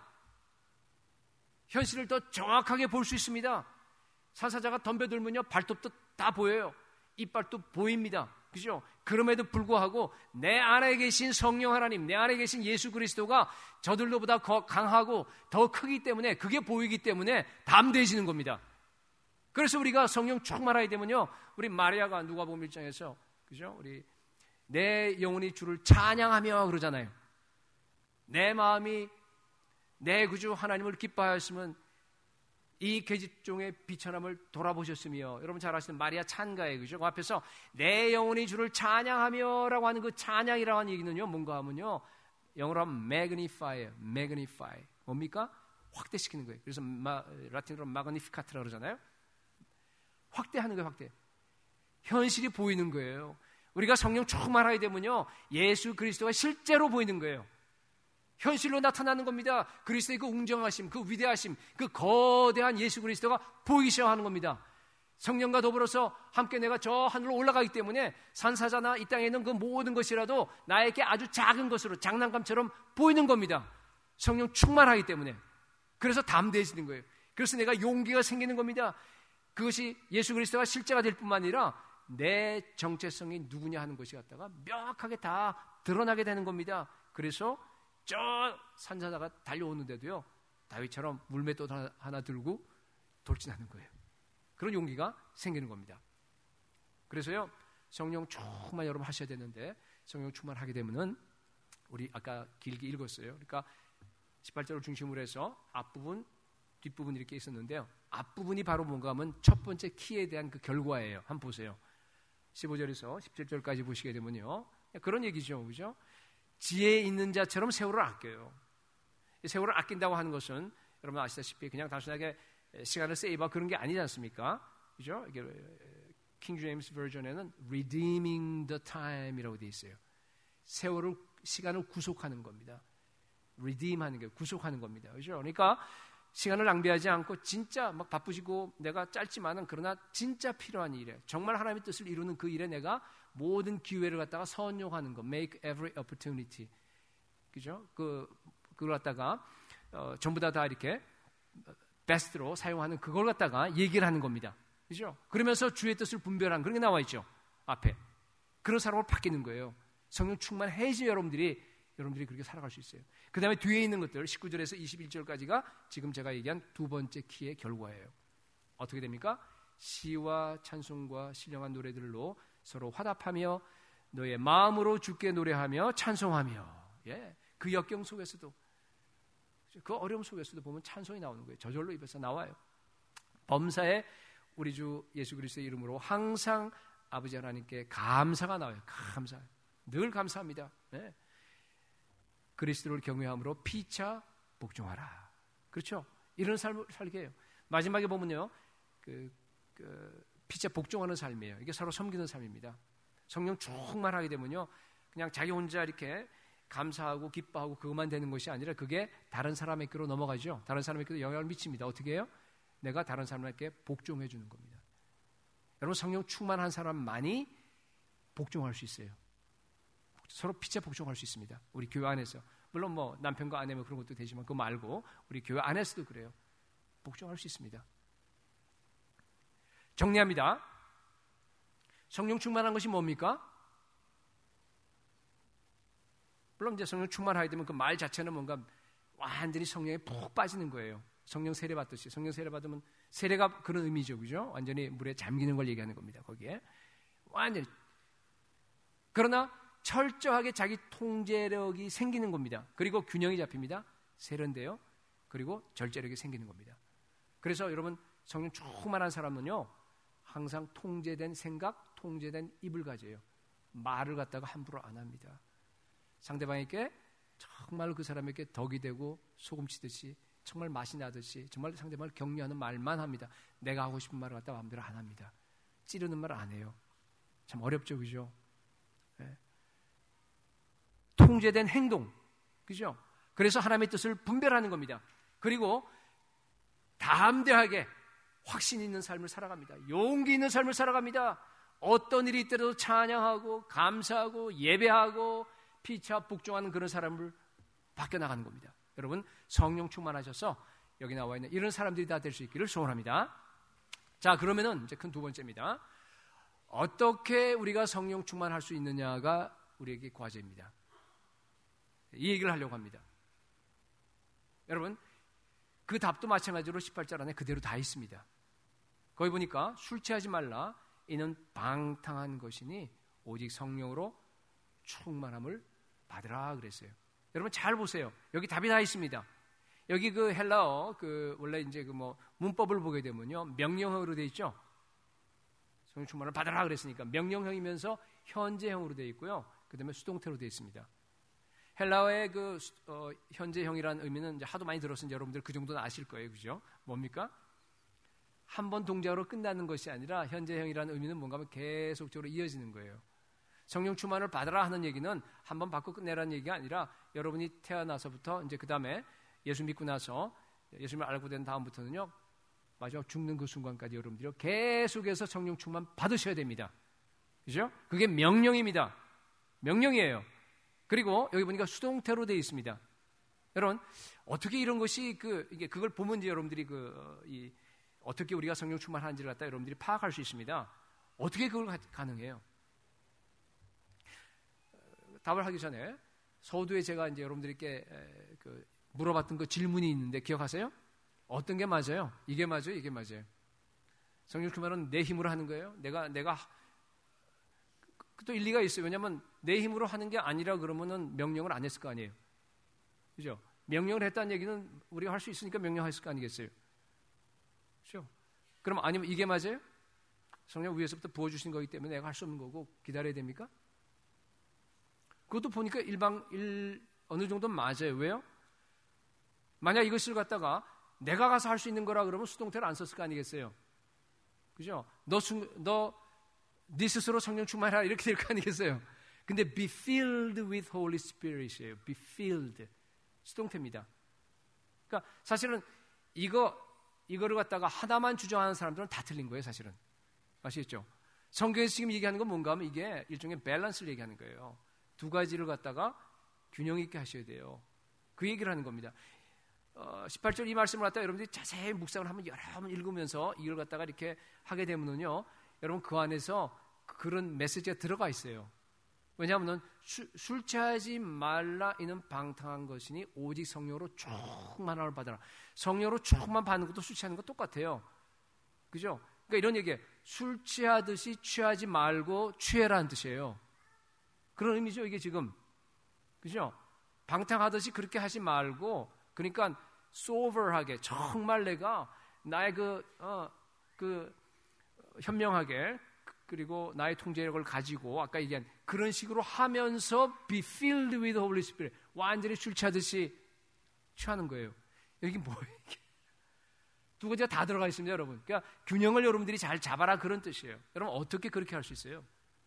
현실을 더 정확하게 볼 수 있습니다. 산사자가 덤벼들면요 발톱도 다 보여요. 이빨도 보입니다. 그죠? 그럼에도 불구하고 내 안에 계신 성령 하나님, 내 안에 계신 예수 그리스도가 저들로보다 강하고 더 크기 때문에 그게 보이기 때문에 담대해지는 겁니다. 그래서 우리가 성령 충만하게 되면요, 우리 마리아가 누가복음 1장에서 그죠? 우리 내 영혼이 주를 찬양하며 그러잖아요. 내 마음이 내 구주 하나님을 기뻐하였으면 이 계집종의 비천함을 돌아보셨으며, 여러분 잘 아시는 마리아 찬가에 그죠? 그 앞에서 내 영혼이 주를 찬양하며라고 하는 그 찬양이라고 하는 얘기는요, 뭔가 하면요, 영어로 하면 magnify 뭡니까? 확대시키는 거예요. 그래서 라틴어로 magnificat라고 그러잖아요. 확대하는 거예요. 확대. 현실이 보이는 거예요. 우리가 성령 충만하게 되면요, 예수 그리스도가 실제로 보이는 거예요. 현실로 나타나는 겁니다. 그리스도의 그 웅정하심, 그 위대하심, 그 거대한 예수 그리스도가 보이기 시작하는 겁니다. 성령과 더불어서 함께 내가 저 하늘로 올라가기 때문에 산사자나 이 땅에 있는 그 모든 것이라도 나에게 아주 작은 것으로 장난감처럼 보이는 겁니다. 성령 충만하기 때문에. 그래서 담대해지는 거예요. 그래서 내가 용기가 생기는 겁니다. 그것이 예수 그리스도가 실제가 될 뿐만 아니라 내 정체성이 누구냐 하는 것이 갖다가 명확하게 다 드러나게 되는 겁니다. 그래서 저 산사자가 달려오는데도요, 다윗처럼 물맷돌 하나 들고 돌진하는 거예요. 그런 용기가 생기는 겁니다. 그래서요, 성령 충만 여러분 하셔야 되는데, 성령 충만하게 되면은 우리 아까 길게 읽었어요. 그러니까 18절을 중심으로 해서 앞부분, 뒷부분 이렇게 있었는데요. 앞부분이 바로 뭔가 하면 첫 번째 키에 대한 그 결과예요. 한번 보세요. 15절에서 17절까지 보시게 되면요. 그런 얘기죠. 그죠? 지혜 있는 자처럼 세월을 아껴요. 세월을 아낀다고 하는 것은 여러분 아시다시피 그냥 단순하게 시간을 세이브하고 그런 게 아니지 않습니까? 그죠? 이게 킹 제임스 버전에는 redeeming the time이라고 되어 있어요. 세월을, 시간을 구속하는 겁니다. redeem하는 게 구속하는 겁니다. 그죠? 그러니까 시간을 낭비하지 않고 진짜 막 바쁘시고 내가 짧지만은 그러나 진짜 필요한 일에 정말 하나님의 뜻을 이루는 그 일에 내가 모든 기회를 갖다가 선용하는 거, make every opportunity, 그죠? 그걸 갖다가 전부 다 이렇게 베스트로 사용하는 그걸 갖다가 얘기를 하는 겁니다. 그죠? 그러면서 주의 뜻을 분별한 그런 게 나와 있죠. 앞에 그런 사람으로 바뀌는 거예요. 성령 충만해지 여러분들이 그렇게 살아갈 수 있어요. 그 다음에 뒤에 있는 것들 19절에서 21절까지가 지금 제가 얘기한 두 번째 키의 결과예요. 어떻게 됩니까? 시와 찬송과 신령한 노래들로 서로 화답하며 너의 마음으로 주께 노래하며 찬송하며, 예, 그 역경 속에서도, 그 어려움 속에서도 보면 찬송이 나오는 거예요. 저절로 입에서 나와요. 범사에 우리 주 예수 그리스도의 이름으로 항상 아버지 하나님께 감사가 나와요. 감사, 늘 감사합니다. 예. 그리스도를 경외함으로 피차 복종하라. 그렇죠? 이런 삶을 살게 해요. 마지막에 보면요, 피차 복종하는 삶이에요. 이게 서로 섬기는 삶입니다. 성령 충만하게 되면요, 그냥 자기 혼자 이렇게 감사하고 기뻐하고 그것만 되는 것이 아니라 그게 다른 사람에게로 넘어가죠. 다른 사람에게도 영향을 미칩니다. 어떻게 해요? 내가 다른 사람에게 복종해 주는 겁니다. 여러분, 성령 충만한 사람만이 복종할 수 있어요. 서로 피차 복종할 수 있습니다. 우리 교회 안에서. 물론 뭐 남편과 아내면 그런 것도 되지만 그거 말고 우리 교회 안에서도 그래요. 복종할 수 있습니다. 정리합니다. 성령 충만한 것이 뭡니까? 물론 이제 성령 충만하게 되면 그 말 자체는 뭔가 완전히 성령에 푹 빠지는 거예요. 성령 세례 받듯이. 성령 세례 받으면 세례가 그런 의미죠. 그죠? 완전히 물에 잠기는 걸 얘기하는 겁니다. 거기에. 완전히. 그러나 철저하게 자기 통제력이 생기는 겁니다. 그리고 균형이 잡힙니다. 세련돼요. 그리고 절제력이 생기는 겁니다. 그래서 여러분, 성령 충만한 사람은요, 항상 통제된 생각, 통제된 입을 가져요. 말을 갖다가 함부로 안 합니다. 상대방에게 정말 그 사람에게 덕이 되고 소금 치듯이 정말 맛이 나듯이 정말 상대방을 격려하는 말만 합니다. 내가 하고 싶은 말을 갖다가 마음대로 안 합니다. 찌르는 말 안 해요. 참 어렵죠, 그죠? 네. 통제된 행동, 그죠? 그래서 하나님의 뜻을 분별하는 겁니다. 그리고 담대하게 확신 있는 삶을 살아갑니다. 용기 있는 삶을 살아갑니다. 어떤 일이 있더라도 찬양하고 감사하고 예배하고 피차 복종하는 그런 사람을 바뀌어나가는 겁니다. 여러분, 성령 충만하셔서 여기 나와 있는 이런 사람들이 다 될 수 있기를 소원합니다. 자, 그러면은 이제 큰 두 번째입니다. 어떻게 우리가 성령 충만할 수 있느냐가 우리에게 과제입니다. 이 얘기를 하려고 합니다. 여러분, 그 답도 마찬가지로 18절 안에 그대로 다 있습니다. 거기 보니까 술 취하지 말라, 이는 방탕한 것이니 오직 성령으로 충만함을 받으라 그랬어요. 여러분 잘 보세요. 여기 답이 다 있습니다. 여기 그 헬라어 원래 이제 문법을 보게 되면요, 명령형으로 되어 있죠. 성령 충만을 받으라 그랬으니까 명령형이면서 현재형으로 되어 있고요. 그다음에 수동태로 되어 있습니다. 헬라어의 현재형이라는 의미는 이제 하도 많이 들었으니 여러분들 그 정도는 아실 거예요, 그죠? 뭡니까? 한 번 동작으로 끝나는 것이 아니라 현재형이라는 의미는 뭔가 하면 계속적으로 이어지는 거예요. 성령 충만을 받으라 하는 얘기는 한 번 받고 끝내라는 얘기가 아니라 여러분이 태어나서부터 이제 그 다음에 예수 믿고 나서 예수님을 알고 된 다음부터는요, 마지막 죽는 그 순간까지 여러분들이 계속해서 성령 충만 받으셔야 됩니다. 그죠? 그게 명령입니다. 명령이에요. 그리고 여기 보니까 수동태로 되어 있습니다. 여러분, 어떻게 이런 것이 그걸 보면 이제 여러분들이 어떻게 우리가 성령 충만하는지를 갖다 여러분들이 파악할 수 있습니다. 어떻게 그걸 가능해요? 답을 하기 전에 서두에 제가 이제 여러분들께 물어봤던 그 질문이 있는데 기억하세요? 어떤 게 맞아요? 이게 맞아요? 이게 맞아요? 성령 충만은 내 힘으로 하는 거예요? 내가 그것도 일리가 있어요. 왜냐하면 내 힘으로 하는 게 아니라 그러면은 명령을 안 했을 거 아니에요. 그죠? 명령을 했다는 얘기는 우리가 할 수 있으니까 명령했을 거 아니겠어요? 그죠? 그럼 아니면 이게 맞아요? 성령 위에서부터 부어주신 거기 때문에 내가 할 수 없는 거고 기다려야 됩니까? 그것도 보니까 어느 정도 맞아요. 왜요? 만약 이것을 갖다가 내가 가서 할 수 있는 거라 그러면 수동태를 안 썼을 거 아니겠어요? 그죠? 네 스스로 성령 충만하라 이렇게 될 거 아니겠어요? 근데 be filled with Holy Spirit이에요. be filled. 수동태입니다. 그러니까 사실은 이거를 갖다가 하나만 주장하는 사람들은 다 틀린 거예요, 사실은. 아시겠죠? 성경에서 지금 얘기하는 건 뭔가 하면 이게 일종의 밸런스를 얘기하는 거예요. 두 가지를 갖다가 균형 있게 하셔야 돼요. 그 얘기를 하는 겁니다. 18절 이 말씀을 갖다가 여러분들이 자세히 묵상을 한번 여러 번 읽으면서 이걸 갖다가 이렇게 하게 되면요, 여러분 그 안에서 그런 메시지가 들어가 있어요. 왜냐하면 술 취하지 말라 이는 방탕한 것이니 오직 성령으로 충만함을 받아라. 성령으로 충만 받는 것도 술 취하는 거 똑같아요. 그죠? 그러니까 이런 얘기예요. 술 취하듯이 취하지 말고 취해라는 뜻이에요. 그런 의미죠, 이게 지금. 그죠? 방탕하듯이 그렇게 하지 말고, 그러니까 sober하게 정말 내가 나의 현명하게 그리고 나의 통제력을 가지고 아까 얘기한 그런 식으로 하면서 be filled with Holy Spirit, 완전히 술 취하듯이 취하는 거예요. 여기 뭐예요 이게? 두 가지가 다 들어가 있습니다, 여러분. 그러니까 균형을 여러분들이 잘 잡아라 그런 뜻이에요. 여러분 어떻게 그렇게 할 수 있어요?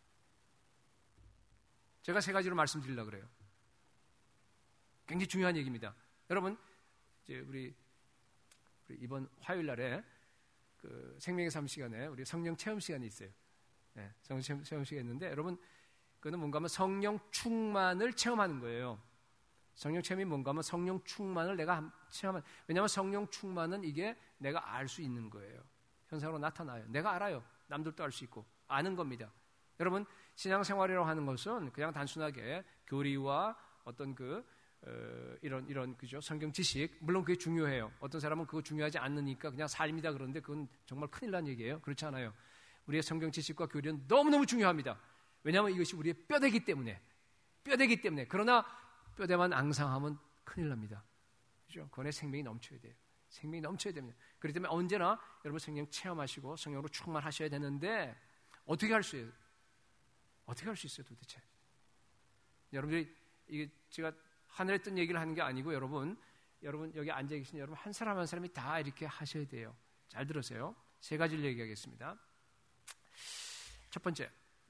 제가 세 가지로 말씀드리려고 그래요. 굉장히 중요한 얘기입니다. 여러분 이제 우리 이번 화요일 날에 그 생명의 삶 시간에 우리 성령 체험 시간이 있어요. 네, 성령 체험 시간이 있는데 여러분 그거는 뭔가 하면 성령 충만을 체험하는 거예요. 성령 체험이 뭔가 하면 성령 충만을 내가 체험한. 왜냐하면 성령 충만은 이게 내가 알 수 있는 거예요. 현상으로 나타나요. 내가 알아요. 남들도 알 수 있고 아는 겁니다. 여러분 신앙생활이라고 하는 것은 그냥 단순하게 교리와 어떤 이런 그죠 성경 지식 물론 그게 중요해요. 어떤 사람은 그거 중요하지 않으니까 그냥 삶이다 그러는데 그건 정말 큰일 난 얘기예요. 그렇지 않아요. 우리의 성경 지식과 교리는 너무너무 중요합니다. 왜냐하면 이것이 우리의 뼈대기 때문에. 그러나 뼈대만 앙상하면 큰일 납니다. 그죠? 그 안에 생명이 넘쳐야 돼요. 생명이 넘쳐야 됩니다. 그렇기 때문에 언제나 여러분 성령 체험하시고 성령으로 충만하셔야 되는데 어떻게 할 수 있어요? 어떻게 할 수 있어요 도대체? 여러분들이 이게 제가 하늘에 뜬 얘기를 하는 게 아니고 여러분 여기 앉아 계신 여러분 한 사람 한 사람이 다 이렇게 하셔야 돼요. 잘 들으세요. 세 가지를 얘기하겠습니다. 첫 번째,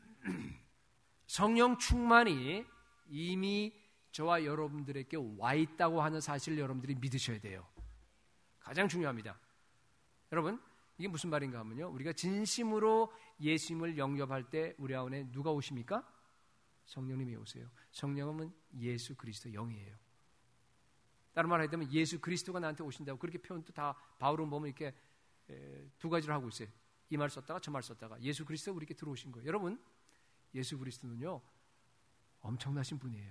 성령 충만이 이미 저와 여러분들에게 와 있다고 하는 사실을 여러분들이 믿으셔야 돼요. 가장 중요합니다. 여러분 이게 무슨 말인가 하면요, 우리가 진심으로 예수님을 영접할 때 우리 안에 누가 오십니까? 성령님이 오세요. 성령은 예수 그리스도 영이에요. 다른 말 하자면 예수 그리스도가 나한테 오신다고 그렇게 표현도 다 바울은 보면 이렇게 두 가지를 하고 있어요. 이 말 썼다가 저 말 썼다가 예수 그리스도가 우리에게 들어오신 거예요. 여러분 예수 그리스도는요 엄청나신 분이에요.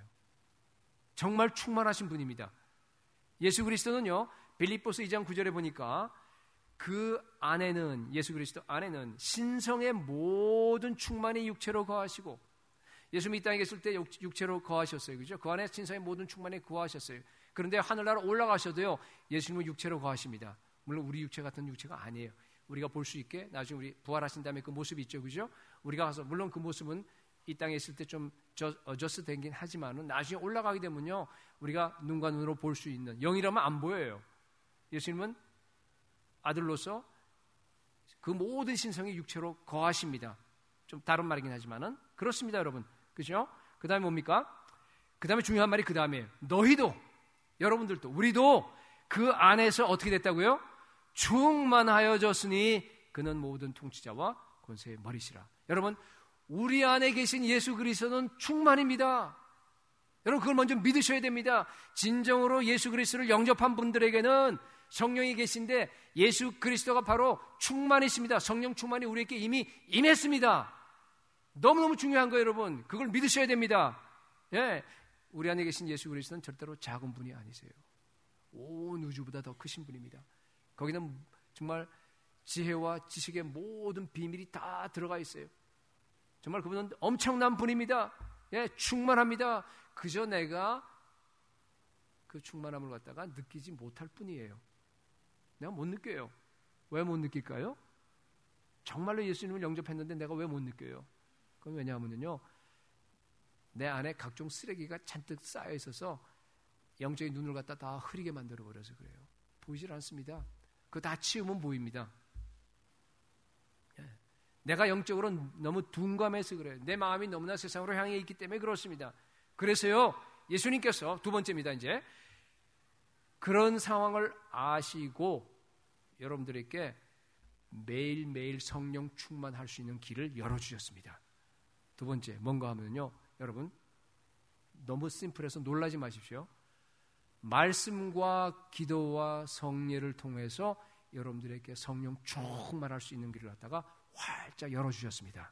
정말 충만하신 분입니다. 예수 그리스도는요 빌립보서 2장 9절에 보니까 그 안에는 예수 그리스도 안에는 신성의 모든 충만이 육체로 거하시고 예수님이 이 땅에 계실 때 육체로 거하셨어요. 그죠? 그 안에 신성의 모든 충만이 거하셨어요. 그런데 하늘나라 올라가셔도요 예수님은 육체로 거하십니다. 물론 우리 육체 같은 육체가 아니에요. 우리가 볼 수 있게 나중에 우리 부활하신 다음에 그 모습이 있죠. 그죠? 우리가 가서 물론 그 모습은 이 땅에 있을 때 좀 어저스 되긴 하지만은 나중에 올라가게 되면요 우리가 눈과 눈으로 볼 수 있는 영이라면 안 보여요. 예수님은 아들로서 그 모든 신성이 육체로 거하십니다. 좀 다른 말이긴 하지만은 그렇습니다, 여러분. 그죠? 그 다음에 뭡니까? 그 다음에 중요한 말이 그 다음에 너희도 여러분들도 우리도 그 안에서 어떻게 됐다고요? 충만하여졌으니 그는 모든 통치자와 권세의 머리시라. 여러분 우리 안에 계신 예수 그리스도는 충만입니다. 여러분 그걸 먼저 믿으셔야 됩니다. 진정으로 예수 그리스도를 영접한 분들에게는 성령이 계신데 예수 그리스도가 바로 충만이십니다. 성령 충만이 우리에게 이미 임했습니다. 너무너무 중요한 거예요, 여러분. 그걸 믿으셔야 됩니다. 예, 우리 안에 계신 예수 그리스도는 절대로 작은 분이 아니세요. 온 우주보다 더 크신 분입니다. 거기는 정말 지혜와 지식의 모든 비밀이 다 들어가 있어요. 정말 그분은 엄청난 분입니다. 예, 충만합니다. 그저 내가 그 충만함을 갖다가 느끼지 못할 뿐이에요. 내가 못 느껴요. 왜 못 느낄까요? 정말로 예수님을 영접했는데 내가 왜 못 느껴요? 그건 왜냐하면요, 내 안에 각종 쓰레기가 잔뜩 쌓여 있어서 영적인 눈을 갖다 다 흐리게 만들어 버려서 그래요. 보이질 않습니다. 그거 다 치우면 보입니다. 내가 영적으로 너무 둔감해서 그래요. 내 마음이 너무나 세상으로 향해 있기 때문에 그렇습니다. 그래서요, 예수님께서 두 번째입니다. 이제 그런 상황을 아시고 여러분들에게 매일매일 성령 충만할 수 있는 길을 열어주셨습니다. 두 번째 뭔가 하면요, 여러분 너무 심플해서 놀라지 마십시오. 말씀과 기도와 성례를 통해서 여러분들에게 성령 충만할 수 있는 길을 갖다가 활짝 열어주셨습니다.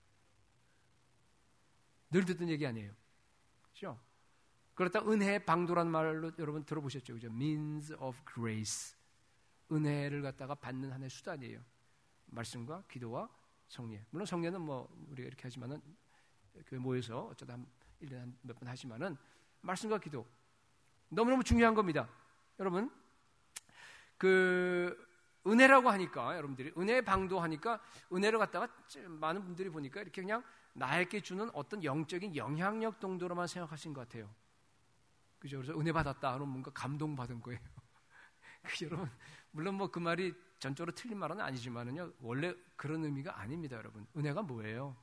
늘 듣던 얘기 아니에요. 그렇죠? 그렇다 은혜의 방도란 말로 여러분 들어보셨죠? 그죠? means of grace. 은혜를 갖다가 받는 하나의 수단이에요. 말씀과 기도와 성례. 물론 성례는 뭐 우리가 이렇게 하지만은 교회 모여서 어쩌다 1년에 몇 번 하지만은 말씀과 기도 너무너무 중요한 겁니다. 여러분, 그 은혜라고 하니까 여러분들이 은혜의 방도 하니까 은혜를 갖다가 많은 분들이 보니까 이렇게 그냥 나에게 주는 어떤 영적인 영향력 정도로만 생각하신 것 같아요. 그죠? 그래서 은혜 받았다 하면 뭔가 감동받은 거예요. 여러분, 물론 뭐 그 말이 전적으로 틀린 말은 아니지만은요, 원래 그런 의미가 아닙니다, 여러분. 은혜가 뭐예요?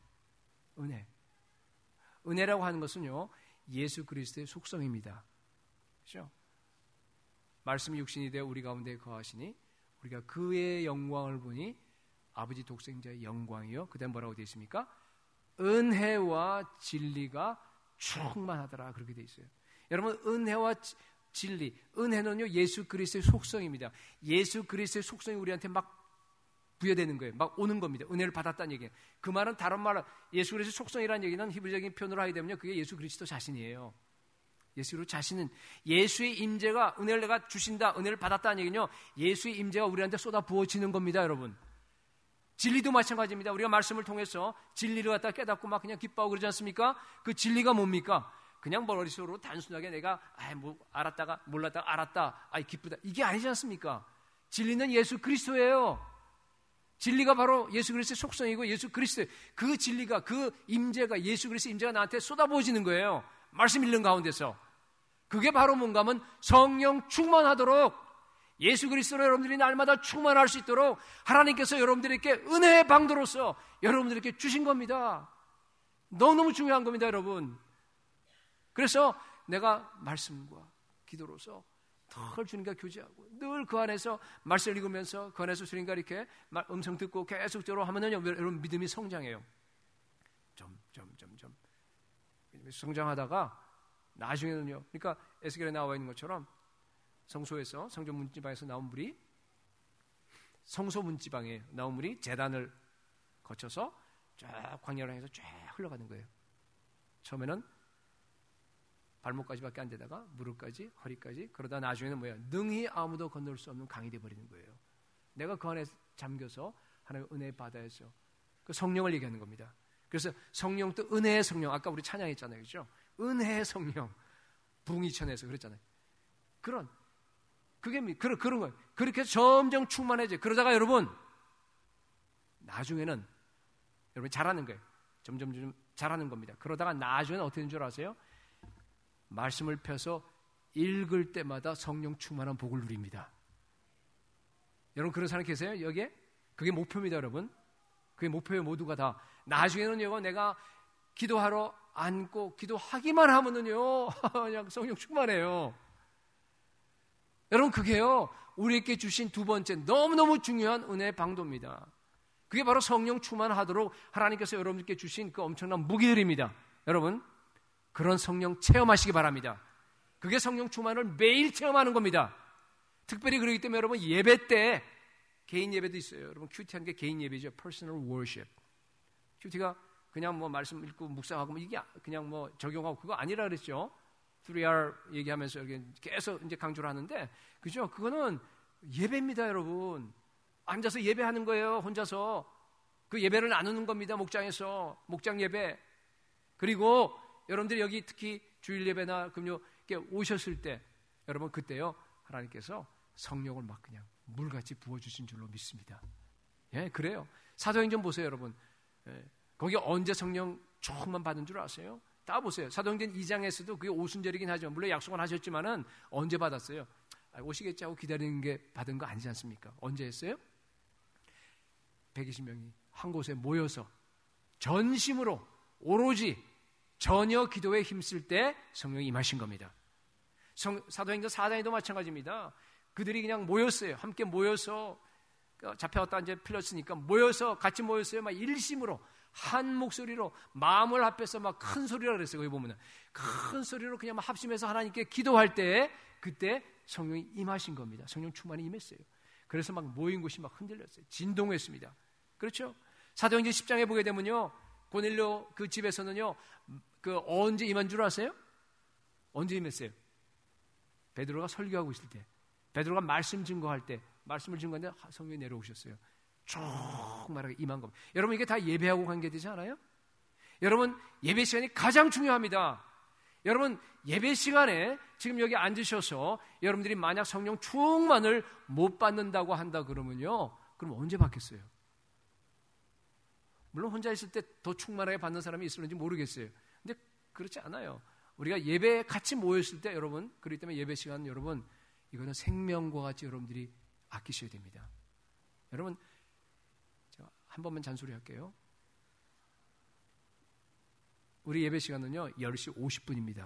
은혜라고 하는 것은요, 예수 그리스도의 속성입니다. 그렇죠? 말씀이 육신이 되어 우리 가운데 거하시니 우리가 그의 영광을 보니 아버지 독생자의 영광이요. 그다음 뭐라고 되어 있습니까? 은혜와 진리가 충만하더라. 그렇게 되어 있어요. 여러분, 은혜와 진리, 은혜는요 예수 그리스도의 속성입니다. 예수 그리스도의 속성이 우리한테 막 부여되는 거예요. 막 오는 겁니다. 은혜를 받았다는 얘기예요. 그 말은 다른 말로 예수 그리스도의 속성이라는 얘기는 히브리적인 표현으로 하게 되면요, 그게 예수 그리스도 자신이에요. 예수 그리스도 자신은 예수의 임재가, 은혜를 내가 주신다, 은혜를 받았다는 얘기는요, 예수의 임재가 우리한테 쏟아 부어지는 겁니다, 여러분. 진리도 마찬가지입니다. 우리가 말씀을 통해서 진리를 갖다 깨닫고 막 그냥 기뻐하고 그러지 않습니까? 그 진리가 뭡니까? 그냥 머릿속으로 단순하게 내가 뭐 알았다가 몰랐다가 알았다, 기쁘다, 이게 아니지 않습니까? 진리는 예수 그리스도예요. 진리가 바로 예수 그리스도의 속성이고, 예수 그리스도 그 진리가, 그 임재가, 예수 그리스도의 임재가 나한테 쏟아부어지는 거예요. 말씀 읽는 가운데서. 그게 바로 뭔가 하면 성령 충만하도록, 예수 그리스도로 여러분들이 날마다 충만할 수 있도록 하나님께서 여러분들에게 은혜의 방도로서 여러분들에게 주신 겁니다. 너무너무 중요한 겁니다, 여러분. 그래서 내가 말씀과 기도로서 늘 주님과 교제하고 늘 그 안에서 말씀을 읽으면서 그 안에서 주님과 이렇게 음성 듣고 계속적으로 하면은 여러분 믿음이 성장해요. 점 성장하다가 나중에는요, 그러니까 에스겔에 나와 있는 것처럼 성소에서, 성전 문지방에서 나온 물이, 성소 문지방에 나온 물이 제단을 거쳐서 쫙 광야를 향해서 쫙 흘러가는 거예요. 처음에는 발목까지밖에 안 되다가 무릎까지, 허리까지, 그러다 나중에는 뭐야? 능히 아무도 건널 수 없는 강이 되어버리는 거예요. 내가 그 안에 잠겨서 하나님의 은혜의 바다에서 그 성령을 얘기하는 겁니다. 그래서 성령도 은혜의 성령, 아까 우리 찬양했잖아요, 그렇죠? 은혜의 성령, 부흥이천에서 그랬잖아요. 그런 거예요. 그렇게 해서 점점 충만해져요. 그러다가 여러분, 나중에는 여러분 잘하는 거예요. 점점 잘하는 겁니다. 그러다가 나중에는 어떻게 되는 줄 아세요? 말씀을 펴서 읽을 때마다 성령 충만한 복을 누립니다. 여러분 그런 사람 계세요? 여기에? 그게 목표입니다, 여러분. 그게 목표예요, 모두가 다. 나중에는요, 내가 기도하러 앉고 기도하기만 하면은요, 그냥 성령 충만해요. 여러분 그게요, 우리에게 주신 두 번째 너무너무 중요한 은혜의 방도입니다. 그게 바로 성령 충만하도록 하나님께서 여러분께 주신 그 엄청난 무기들입니다. 여러분 그런 성령 체험하시기 바랍니다. 그게 성령 충만을 매일 체험하는 겁니다. 특별히 그러기 때문에 여러분 예배 때, 개인 예배도 있어요. 여러분 큐티한 게 개인 예배죠. Personal worship. 큐티가 그냥 뭐 말씀 읽고 묵상하고 이게 그냥 뭐 적용하고 그거 아니라 그랬죠. 3R 얘기하면서 이렇게 계속 이제 강조를 하는데, 그죠? 그거는 예배입니다, 여러분. 앉아서 예배하는 거예요, 혼자서. 그 예배를 나누는 겁니다. 목장에서 목장 예배. 그리고 여러분들이 여기 특히 주일 예배나 금요 이렇게 오셨을 때 여러분 그때요 하나님께서 성령을 막 그냥 물같이 부어주신 줄로 믿습니다. 예, 그래요. 사도행전 보세요, 여러분. 예, 거기 언제 성령 조금만 받은 줄 아세요? 다 보세요. 사도행전 2장에서도 그게 오순절이긴 하지만 물론 약속은 하셨지만은 언제 받았어요? 오시겠지 하고 기다리는 게 받은 거 아니지 않습니까? 언제 했어요? 120명이 한 곳에 모여서 전심으로 오로지 전혀 기도에 힘쓸 때 성령이 임하신 겁니다. 사도행전 4장에도 마찬가지입니다. 그들이 그냥 모였어요. 함께 모여서 잡혀왔다 이제 풀렸으니까 모여서 같이 모였어요. 막 일심으로 한 목소리로 마음을 합해서 막 큰 소리라 그랬어요. 거기 보면은 큰 소리로 그냥 막 합심해서 하나님께 기도할 때 그때 성령이 임하신 겁니다. 성령 충만이 임했어요. 그래서 막 모인 곳이 막 흔들렸어요. 진동했습니다. 그렇죠? 사도행전 10장에 보게 되면요, 고넬료 그 집에서는요, 그 언제 임한 줄 아세요? 언제 임했어요? 베드로가 설교하고 있을 때, 베드로가 말씀 증거할 때, 말씀을 증거하는데 성령이 내려오셨어요. 정말하게 임한 겁니다. 여러분 이게 다 예배하고 관계되지 않아요? 여러분 예배 시간이 가장 중요합니다. 여러분 예배 시간에 지금 여기 앉으셔서 여러분들이 만약 성령 충만을 못 받는다고 한다 그러면요, 그럼 언제 받겠어요? 물론 혼자 있을 때 더 충만하게 받는 사람이 있을는지 모르겠어요. 근데 그렇지 않아요. 우리가 예배에 같이 모였을 때 여러분, 그렇기 때문에 예배 시간 여러분 이거는 생명과 같이 여러분들이 아끼셔야 됩니다. 여러분 제가 한 번만 잔소리할게요. 우리 예배 시간은요 10시 50분입니다.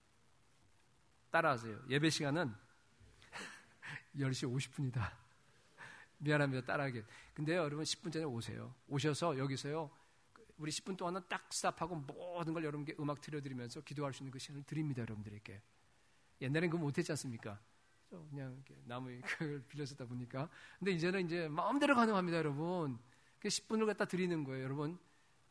따라하세요. 예배 시간은 10시 50분이다. 미안합니다. 따라하게. 근데요 여러분 10분 전에 오세요. 오셔서 여기서요 우리 10분 동안은 딱 스탑하고 모든 걸 여러분께 음악 틀어드리면서 기도할 수 있는 그 시간을 드립니다. 여러분들에게. 옛날엔 그거 못했지 않습니까? 그냥 이렇게 나무 그걸 빌려쓰다 보니까. 근데 이제는 이제 마음대로 가능합니다. 여러분. 10분을 갖다 드리는 거예요. 여러분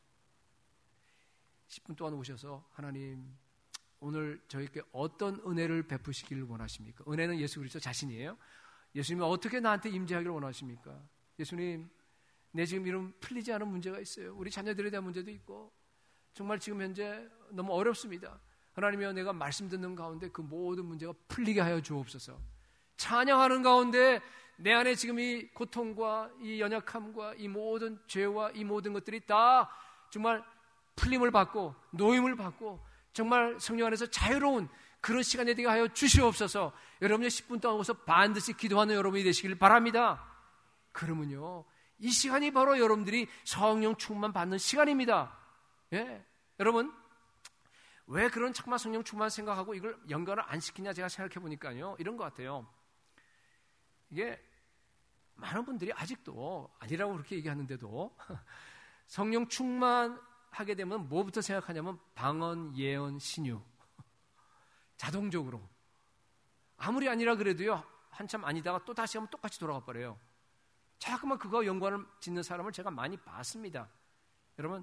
10분 동안 오셔서 하나님 오늘 저에게 어떤 은혜를 베푸시기를 원하십니까? 은혜는 예수 그리스도 자신이에요. 예수님은 어떻게 나한테 임재하기를 원하십니까? 예수님 내 지금 이런 풀리지 않은 문제가 있어요. 우리 자녀들에 대한 문제도 있고 정말 지금 현재 너무 어렵습니다. 하나님이여 내가 말씀 듣는 가운데 그 모든 문제가 풀리게 하여 주옵소서. 찬양하는 가운데 내 안에 지금 이 고통과 이 연약함과 이 모든 죄와 이 모든 것들이 다 정말 풀림을 받고 노임을 받고 정말 성령 안에서 자유로운 그런 시간이 되게 하여 주시옵소서. 여러분의 10분 동안 오셔서 반드시 기도하는 여러분이 되시길 바랍니다. 그러면요 이 시간이 바로 여러분들이 성령 충만 받는 시간입니다. 예, 여러분 왜 그런 정말 성령 충만 생각하고 이걸 연관을 안 시키냐 제가 생각해 보니까요 이런 것 같아요. 이게 많은 분들이 아직도 아니라고 그렇게 얘기하는데도 성령 충만하게 되면 뭐부터 생각하냐면 방언, 예언, 신유 자동적으로 아무리 아니라 그래도요 한참 아니다가 또 다시 하면 똑같이 돌아가 버려요. 자꾸만 그거와 연관을 짓는 사람을 제가 많이 봤습니다. 여러분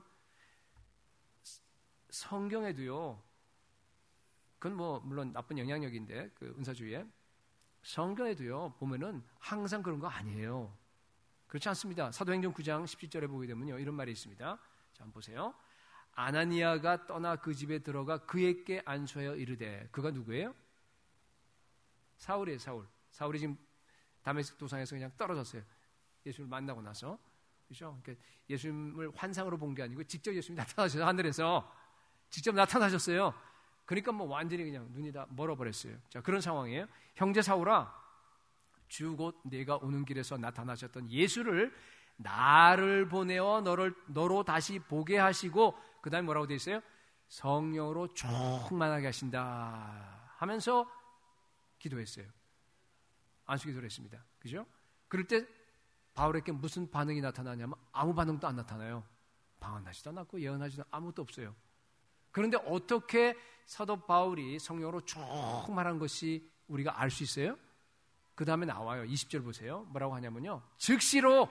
성경에도요 그건 뭐 물론 나쁜 영향력인데 그 은사주의에 성경에도요 보면은 항상 그런 거 아니에요. 그렇지 않습니다. 사도행전 9장 17절에 보게 되면요 이런 말이 있습니다. 자 한번 보세요. 아나니아가 떠나 그 집에 들어가 그에게 안수하여 이르되 그가 누구예요? 사울이에요. 사울이 지금 다메섹 도상에서 그냥 떨어졌어요. 예수님을 만나고 나서 그렇죠? 그러니까 예수님을 환상으로 본 게 아니고 직접 예수님이 나타나셔서 하늘에서 직접 나타나셨어요. 그러니까 뭐 완전히 그냥 눈이 다 멀어버렸어요. 자 그런 상황이에요. 형제 사울아 주 곧 네가 오는 길에서 나타나셨던 예수를 나를 보내어 너로 다시 보게 하시고 그 다음에 뭐라고 되어 있어요? 성령으로 충만하게 하신다 하면서 기도했어요. 안수기도를 했습니다. 그죠? 그럴 때 바울에게 무슨 반응이 나타나냐면 아무 반응도 안 나타나요. 방언하지도 않았고 예언하지도 아무것도 없어요. 그런데 어떻게 사도 바울이 성령으로 충만한 것이 우리가 알 수 있어요? 그 다음에 나와요. 20절 보세요. 뭐라고 하냐면요. 즉시로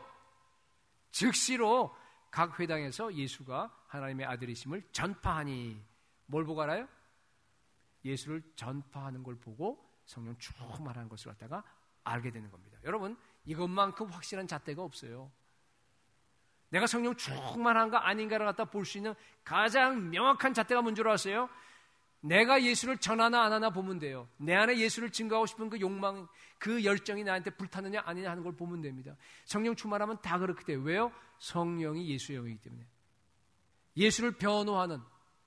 각 회당에서 예수가 하나님의 아들이심을 전파하니 뭘 보고 알아요? 예수를 전파하는 걸 보고 성령 충만한 것을 갖다가 알게 되는 겁니다. 여러분 이것만큼 확실한 잣대가 없어요. 내가 성령 충만한가 아닌가를 갖다 볼 수 있는 가장 명확한 잣대가 뭔 줄 아세요? 내가 예수를 전하나 안 하나 보면 돼요. 내 안에 예수를 증거하고 싶은 그 욕망, 그 열정이 나한테 불타느냐 아니냐 하는 걸 보면 됩니다. 성령 충만하면 다 그렇게 돼요. 왜요? 성령이 예수의 영이기 때문에. 예수를 변호하는,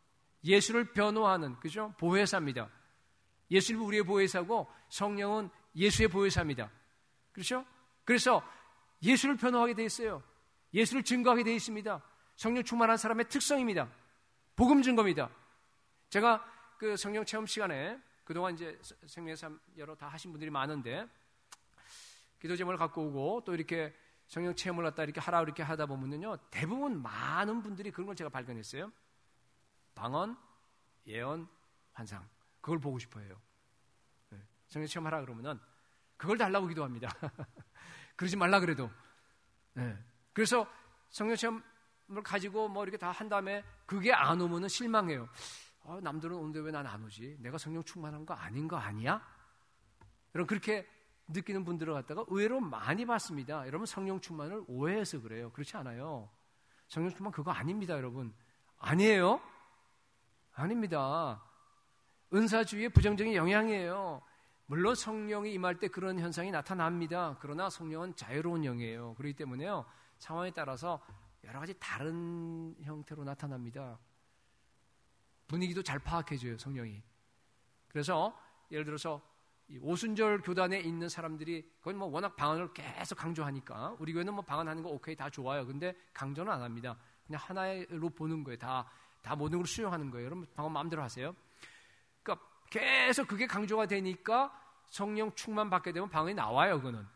그죠? 보혜사입니다. 예수는 우리의 보혜사고 성령은 예수의 보혜사입니다. 그렇죠? 그래서 예수를 변호하게 돼 있어요. 예수를 증거하게 돼 있습니다. 성령 충만한 사람의 특성입니다. 복음 증거입니다. 제가 그 성령 체험 시간에 그동안 이제 생명의 삶 여러 다 하신 분들이 많은데 기도 제목을 갖고 오고 또 이렇게 성령 체험을 갖다 이렇게 하라 이렇게 하다 보면요 대부분 많은 분들이 그런 걸 제가 발견했어요. 방언, 예언, 환상 그걸 보고 싶어해요. 성령 체험하라 그러면은 그걸 달라고 기도합니다. 그러지 말라 그래도. 그래서 성령 체험을 가지고 뭐 이렇게 다 한 다음에 그게 안 오면은 실망해요. 남들은 오는데 왜 난 안 오지? 내가 성령 충만한 거 아닌 거 아니야? 여러분 그렇게 느끼는 분들을 갖다가 의외로 많이 봤습니다. 여러분 성령 충만을 오해해서 그래요. 그렇지 않아요. 성령 충만 그거 아닙니다, 여러분. 아니에요? 아닙니다. 은사주의의 부정적인 영향이에요. 물론 성령이 임할 때 그런 현상이 나타납니다. 그러나 성령은 자유로운 영이에요. 그렇기 때문에요. 상황에 따라서 여러 가지 다른 형태로 나타납니다. 분위기도 잘 파악해줘요, 성령이. 그래서 예를 들어서 이 오순절 교단에 있는 사람들이 그건 뭐 워낙 방언을 계속 강조하니까 우리 교회는 뭐 방언하는 거 오케이 다 좋아요. 근데 강조는 안 합니다. 그냥 하나로 보는 거예요. 다 모든 걸 수용하는 거예요. 여러분 방언 마음대로 하세요. 그러니까 계속 그게 강조가 되니까 성령 충만 받게 되면 방언이 나와요. 그거는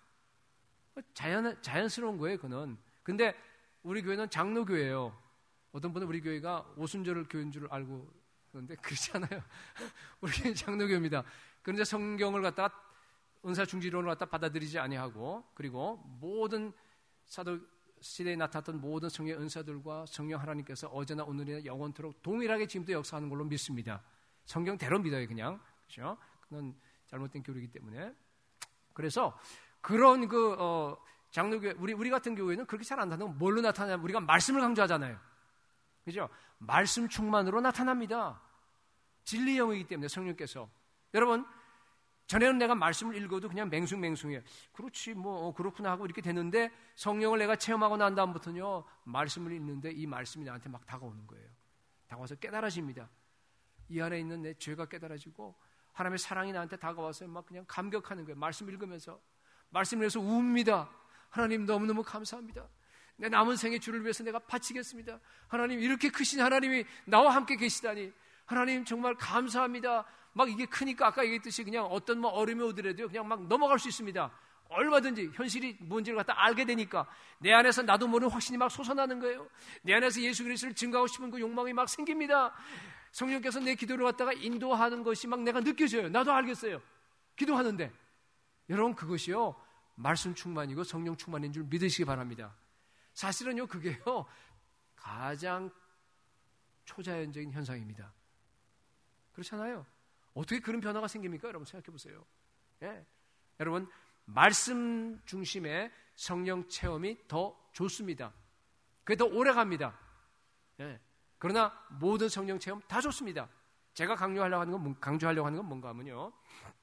자연스러운 거예요. 그거는. 근데 우리 교회는 장로교회예요. 어떤 분은 우리 교회가 오순절을 교회인 줄 알고 그런데 그렇지 않아요. 우리 교회는 장로교입니다. 그런데 성경을 갖다가 은사 중지론을 갖다 받아들이지 아니하고 그리고 모든 사도 시대에 나타났던 모든 성령의 은사들과 성령 하나님께서 어제나 오늘이나 영원토록 동일하게 지금도 역사하는 걸로 믿습니다. 성경대로 믿어요, 그냥. 그렇죠? 그건 잘못된 교리이기 때문에. 그래서 그런 장로교회 우리 같은 교회는 그렇게 잘 안 나타나고 뭘로 나타나냐면 우리가 말씀을 강조하잖아요. 그죠? 말씀 충만으로 나타납니다. 진리 영이기 때문에 성령께서. 여러분, 전에는 내가 말씀을 읽어도 그냥 맹숭맹숭해요. 그렇지, 뭐, 그렇구나 하고 이렇게 되는데 성령을 내가 체험하고 난 다음부터는요, 말씀을 읽는데 이 말씀이 나한테 막 다가오는 거예요. 다가와서 깨달아집니다. 이 안에 있는 내 죄가 깨달아지고 하나님의 사랑이 나한테 다가와서 막 그냥 감격하는 거예요. 말씀 읽으면서. 말씀을 해서 웁니다. 하나님 너무너무 감사합니다. 내 남은 생의 주를 위해서 내가 바치겠습니다. 하나님 이렇게 크신 하나님이 나와 함께 계시다니 하나님 정말 감사합니다. 막 이게 크니까 아까 얘기했듯이 그냥 어떤 뭐 어려움이 오더라도요 그냥 막 넘어갈 수 있습니다. 얼마든지 현실이 뭔지를 갖다 알게 되니까 내 안에서 나도 모르는 확신이 막 솟아나는 거예요. 내 안에서 예수 그리스도를 증거하고 싶은 그 욕망이 막 생깁니다. 성령께서 내 기도를 갖다가 인도하는 것이 막 내가 느껴져요. 나도 알겠어요. 기도하는데 여러분 그것이요 말씀 충만이고 성령 충만인 줄 믿으시기 바랍니다. 사실은요 그게요 가장 초자연적인 현상입니다. 그렇잖아요. 어떻게 그런 변화가 생깁니까? 여러분 생각해 보세요. 예. 여러분 말씀 중심의 성령 체험이 더 좋습니다. 그게 더 오래 갑니다. 예. 그러나 모든 성령 체험 다 좋습니다. 제가 강조하려고 하는 건 뭔가 하면요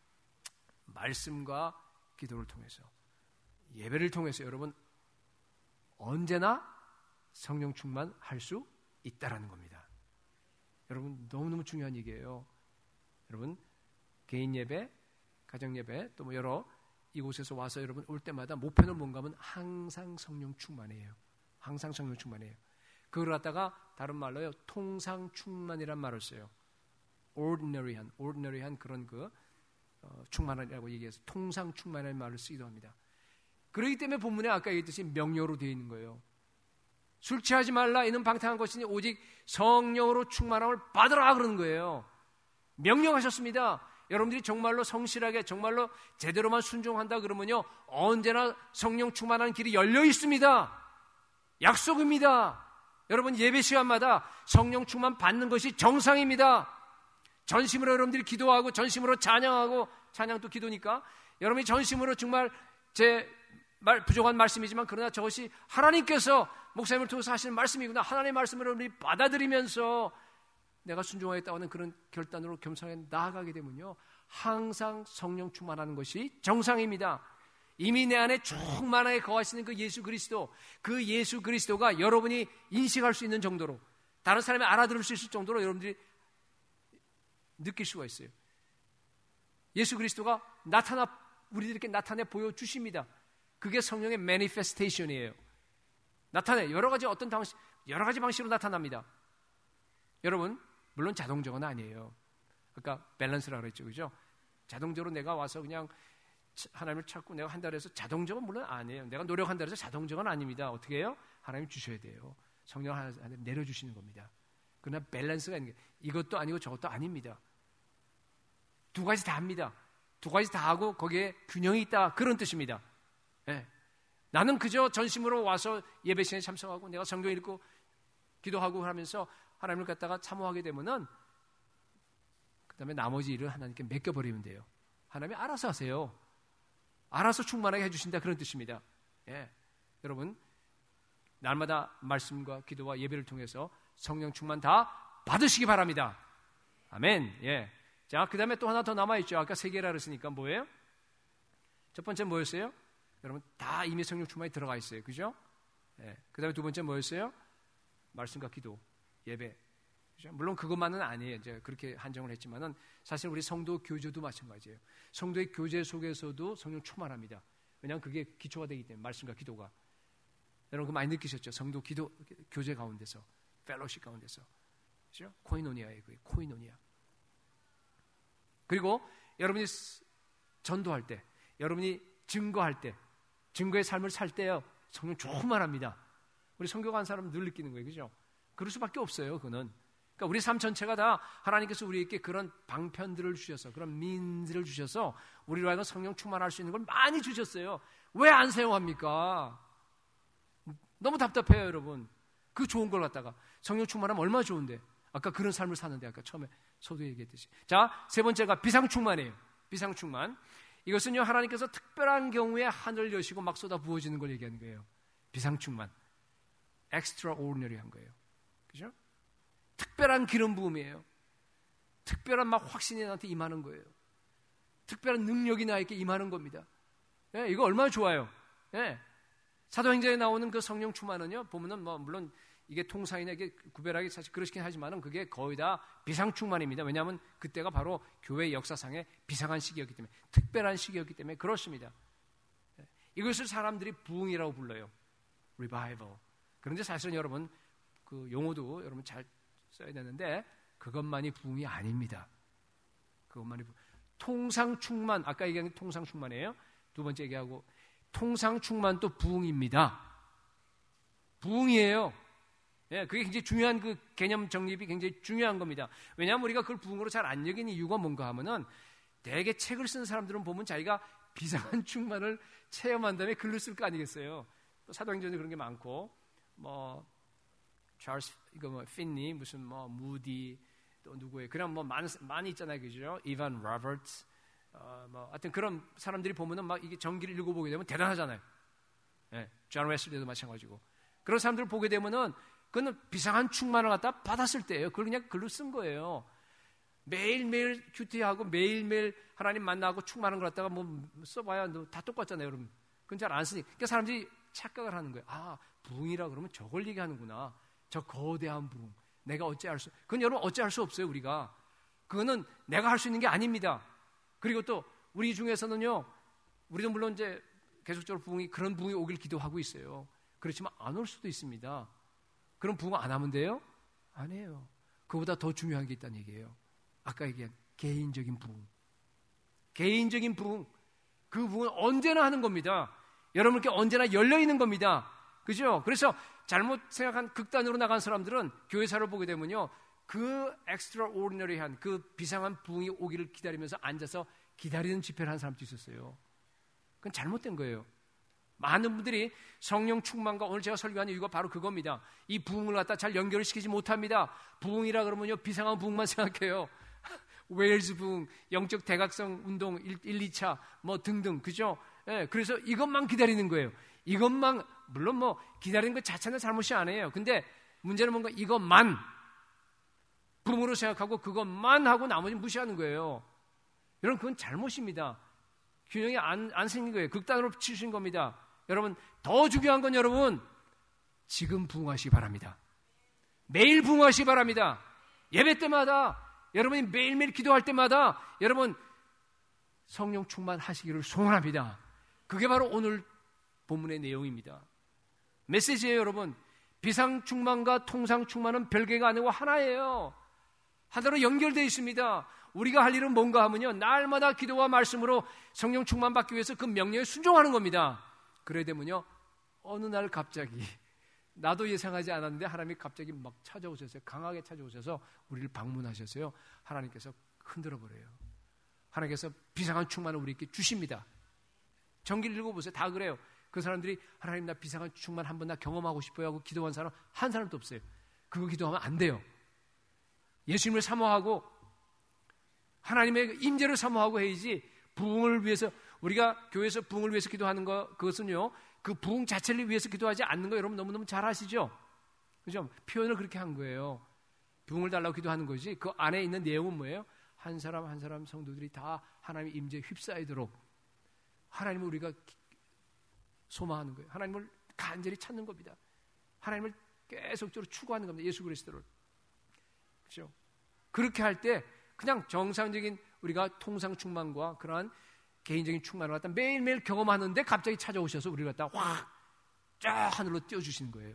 말씀과 기도를 통해서 예배를 통해서 여러분 언제나 성령 충만할 수 있다라는 겁니다. 여러분 너무너무 중요한 얘기예요. 여러분 개인 예배, 가정 예배 또 뭐 여러 이곳에서 와서 여러분 올 때마다 목표는 뭔가 하면 항상 성령 충만이에요. 항상 성령 충만이에요. 그걸 갖다가 다른 말로요 통상 충만이란 말을 써요. ordinary한 그런 충만이라고 얘기해서 통상 충만이라는 말을 쓰기도 합니다. 그렇기 때문에 본문에 아까 얘기했듯이 명령으로 되어 있는 거예요. 술 취하지 말라 이는 방탕한 것이니 오직 성령으로 충만함을 받으라 그러는 거예요. 명령하셨습니다. 여러분들이 정말로 성실하게 정말로 제대로만 순종한다 그러면요 언제나 성령 충만한 길이 열려 있습니다. 약속입니다. 여러분 예배 시간마다 성령 충만 받는 것이 정상입니다. 전심으로 여러분들이 기도하고 전심으로 찬양하고 찬양도 기도니까 여러분이 전심으로 정말 제 부족한 말씀이지만 그러나 저것이 하나님께서 목사님을 통해서 하시는 말씀이구나. 하나님의 말씀을 우리 받아들이면서 내가 순종하겠다고 하는 그런 결단으로 겸손하게 나아가게 되면요, 항상 성령 충만하는 것이 정상입니다. 이미 내 안에 충만하게 거하시는 그 예수 그리스도, 그 예수 그리스도가 여러분이 인식할 수 있는 정도로, 다른 사람이 알아들을 수 있을 정도로 여러분들이 느낄 수가 있어요. 예수 그리스도가 우리들에게 나타내 보여주십니다. 그게 성령의 매니페스테이션이에요. 여러 가지 방식으로 나타납니다. 여러분, 물론 자동적은 아니에요. 아까 밸런스라고 그랬죠, 그죠? 자동적으로 내가 와서 그냥 하나님을 찾고 내가 한다 해서 자동적은 물론 아니에요. 내가 노력한다 해서 자동적은 아닙니다. 어떻게 해요? 하나님 주셔야 돼요. 성령 하나님 내려주시는 겁니다. 그러나 밸런스가 있는 게 이것도 아니고 저것도 아닙니다. 두 가지 다 합니다. 두 가지 다 하고 거기에 균형이 있다, 그런 뜻입니다. 네. 나는 그저 전심으로 와서 예배 시간에 참석하고 내가 성경 읽고 기도하고 하면서 하나님을 갖다가 사모하게 되면은 그 다음에 나머지 일을 하나님께 맡겨버리면 돼요. 하나님이 알아서 하세요. 알아서 충만하게 해주신다, 그런 뜻입니다. 예. 여러분, 날마다 말씀과 기도와 예배를 통해서 성령 충만 다 받으시기 바랍니다. 아멘. 예. 자, 그 다음에 또 하나 더 남아있죠. 아까 3개라 그랬으니까 뭐예요? 첫 번째 뭐였어요? 여러분, 다 이미 성령 충만이 들어가 있어요. 그죠? 예. 그 다음에 두 번째 뭐였어요? 말씀과 기도, 예배. 그죠? 물론 그것만은 아니에요. 이제 그렇게 한정을 했지만은 사실 우리 성도 교제도 마찬가지예요. 성도의 교제 속에서도 성령 충만합니다. 왜냐하면 그게 기초가 되기 때문에, 말씀과 기도가. 여러분, 그거 많이 느끼셨죠? 성도 기도, 교제 가운데서, 펠로십 가운데서. 그죠? 코이노니아예요. 그게 코이노니아. 그리고 여러분이 전도할 때, 여러분이 증거할 때, 증거의 삶을 살 때요, 성령 충만합니다. 우리 선교 간 사람은 늘 느끼는 거예요. 그죠? 그럴 수밖에 없어요. 그거는. 그러니까 우리 삶 전체가 다 하나님께서 우리에게 그런 방편들을 주셔서, 그런 민들을 주셔서 우리로 하여금 성령 충만할 수 있는 걸 많이 주셨어요. 왜 안 사용합니까? 너무 답답해요, 여러분. 그 좋은 걸 갖다가 성령 충만하면 얼마나 좋은데. 아까 그런 삶을 사는데, 아까 처음에 소도 얘기했듯이. 자, 세 번째가 비상충만이에요. 비상충만. 이것은요, 하나님께서 특별한 경우에 하늘을 여시고 막 쏟아 부어지는 걸 얘기하는 거예요. 비상충만. extraordinary한 거예요. 그죠? 특별한 기름 부음이에요. 특별한 막 확신이 나한테 임하는 거예요. 특별한 능력이 나에게 임하는 겁니다. 예, 이거 얼마나 좋아요. 예. 사도행전에 나오는 그 성령 충만은요, 보면은 뭐 물론 이게 통상이나 이게 구별하기 사실 그렇긴 하지만은 그게 거의 다 비상충만입니다. 왜냐하면 그때가 바로 교회 역사상의 비상한 시기였기 때문에, 특별한 시기였기 때문에 그렇습니다. 이것을 사람들이 부흥이라고 불러요. revival. 그런데 사실은 여러분 그 용어도 여러분 잘 써야 되는데 그것만이 부흥이 아닙니다. 그것만이 통상 충만, 아까 얘기한 게 통상 충만이에요. 두 번째 얘기하고 통상 충만도 부흥입니다. 부흥이에요. 예, 그게 굉장히 중요한 그 개념 정립이 굉장히 중요한 겁니다. 왜냐하면 우리가 그걸 부흥으로 잘 안 여기는 이유가 뭔가 하면은 대개 책을 쓴 사람들은 보면 자기가 비상한 충만을 체험한 다음에 글을 쓸 거 아니겠어요. 사도행전에 그런 게 많고 뭐 찰스 이거 뭐 핀니 무슨 뭐 무디 또 누구예요? 그냥 뭐 많이 있잖아요, 그죠? 이반 로버츠 뭐 하여튼 그런 사람들이 보면은 막 이게 전기를 읽어보게 되면 대단하잖아요. 예, 존 웨슬리도 마찬가지고 그런 사람들을 보게 되면은 그거는 비상한 충만을 갖다 받았을 때예요. 그걸 그냥 글로 쓴 거예요. 매일매일 큐티하고 매일매일 하나님 만나고 충만한 걸 갖다가 뭐 써봐야 다 똑같잖아요, 여러분. 그건 잘 안 쓰니. 그러니까 사람들이 착각을 하는 거예요. 아, 부흥이라 그러면 저걸 얘기하는구나. 저 거대한 부흥. 내가 어찌할 수, 그건 여러분 어찌할 수 없어요, 우리가. 그거는 내가 할 수 있는 게 아닙니다. 그리고 또 우리 중에서는요, 우리도 물론 이제 계속적으로 그런 부흥이 오길 기도하고 있어요. 그렇지만 안 올 수도 있습니다. 그럼 부흥 안 하면 돼요? 아니에요. 그보다 더 중요한 게 있다는 얘기예요. 아까 얘기한 개인적인 부흥. 개인적인 부흥. 그 부흥은 언제나 하는 겁니다. 여러분께 언제나 열려있는 겁니다. 그죠? 그래서 잘못 생각한 극단으로 나간 사람들은 교회사를 보게 되면요, 그 extraordinary한 그 비상한 부흥이 오기를 기다리면서 앉아서 기다리는 집회를 한 사람도 있었어요. 그건 잘못된 거예요. 많은 분들이 성령 충만과 오늘 제가 설교한 이유가 바로 그겁니다. 이 부흥을 갖다 잘 연결을 시키지 못합니다. 부흥이라 그러면요, 비상한 부흥만 생각해요. 웨일즈 부흥, 영적 대각성 운동 1, 2차 뭐 등등, 그죠? 예, 그래서 이것만 기다리는 거예요. 이것만, 물론 뭐 기다리는 것 자체는 잘못이 아니에요. 근데 문제는 뭔가 이것만 부흥으로 생각하고 그것만 하고 나머지 무시하는 거예요. 여러분, 그건 잘못입니다. 균형이 안 생긴 거예요. 극단으로 치신 겁니다. 여러분, 더 중요한 건 여러분, 지금 부흥하시기 바랍니다. 매일 부흥하시기 바랍니다. 예배 때마다, 여러분이 매일매일 기도할 때마다 여러분 성령 충만하시기를 소원합니다. 그게 바로 오늘 본문의 내용입니다. 메시지예요, 여러분. 비상 충만과 통상 충만은 별개가 아니고 하나예요. 하나로 연결되어 있습니다. 우리가 할 일은 뭔가 하면요, 날마다 기도와 말씀으로 성령 충만 받기 위해서 그 명령에 순종하는 겁니다. 그래야 되면요, 어느 날 갑자기 나도 예상하지 않았는데 하나님이 갑자기 막 찾아오셨어요. 강하게 찾아오셔서 우리를 방문하셨어요. 하나님께서 흔들어 버려요. 하나님께서 비상한 충만을 우리에게 주십니다. 정기를 읽어보세요. 다 그래요. 그 사람들이 하나님, 나 비상한 충만 한번 나 경험하고 싶어요 하고 기도한 사람 한 사람도 없어요. 그거 기도하면 안 돼요. 예수님을 사모하고 하나님의 임재를 사모하고 해야지. 부흥을 위해서, 우리가 교회에서 부흥을 위해서 기도하는 거, 그것은요, 그 부흥 자체를 위해서 기도하지 않는 거 여러분 너무너무 잘 아시죠? 그죠? 표현을 그렇게 한 거예요. 부흥을 달라고 기도하는 거지. 그 안에 있는 내용은 뭐예요? 한 사람 한 사람 성도들이 다 하나님의 임재에 휩싸이도록 하나님을 우리가 소망하는 거예요. 하나님을 간절히 찾는 겁니다. 하나님을 계속적으로 추구하는 겁니다. 예수 그리스도를. 그렇죠? 그렇게 할 때 그냥 정상적인 우리가 통상 충만과 그러한 개인적인 충만을 갖다 매일매일 경험하는데 갑자기 찾아오셔서 우리를 갖다 확 쫙 하늘로 띄워주시는 거예요.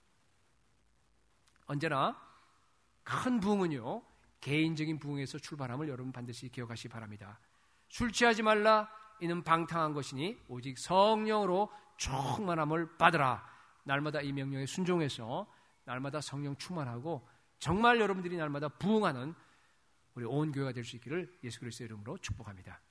언제나 큰 부흥은요, 개인적인 부흥에서 출발함을 여러분 반드시 기억하시기 바랍니다. 술 취하지 말라, 이는 방탕한 것이니 오직 성령으로 충만함을 받으라. 날마다 이 명령에 순종해서 날마다 성령 충만하고 정말 여러분들이 날마다 부흥하는 우리 온 교회가 될 수 있기를 예수 그리스도의 이름으로 축복합니다.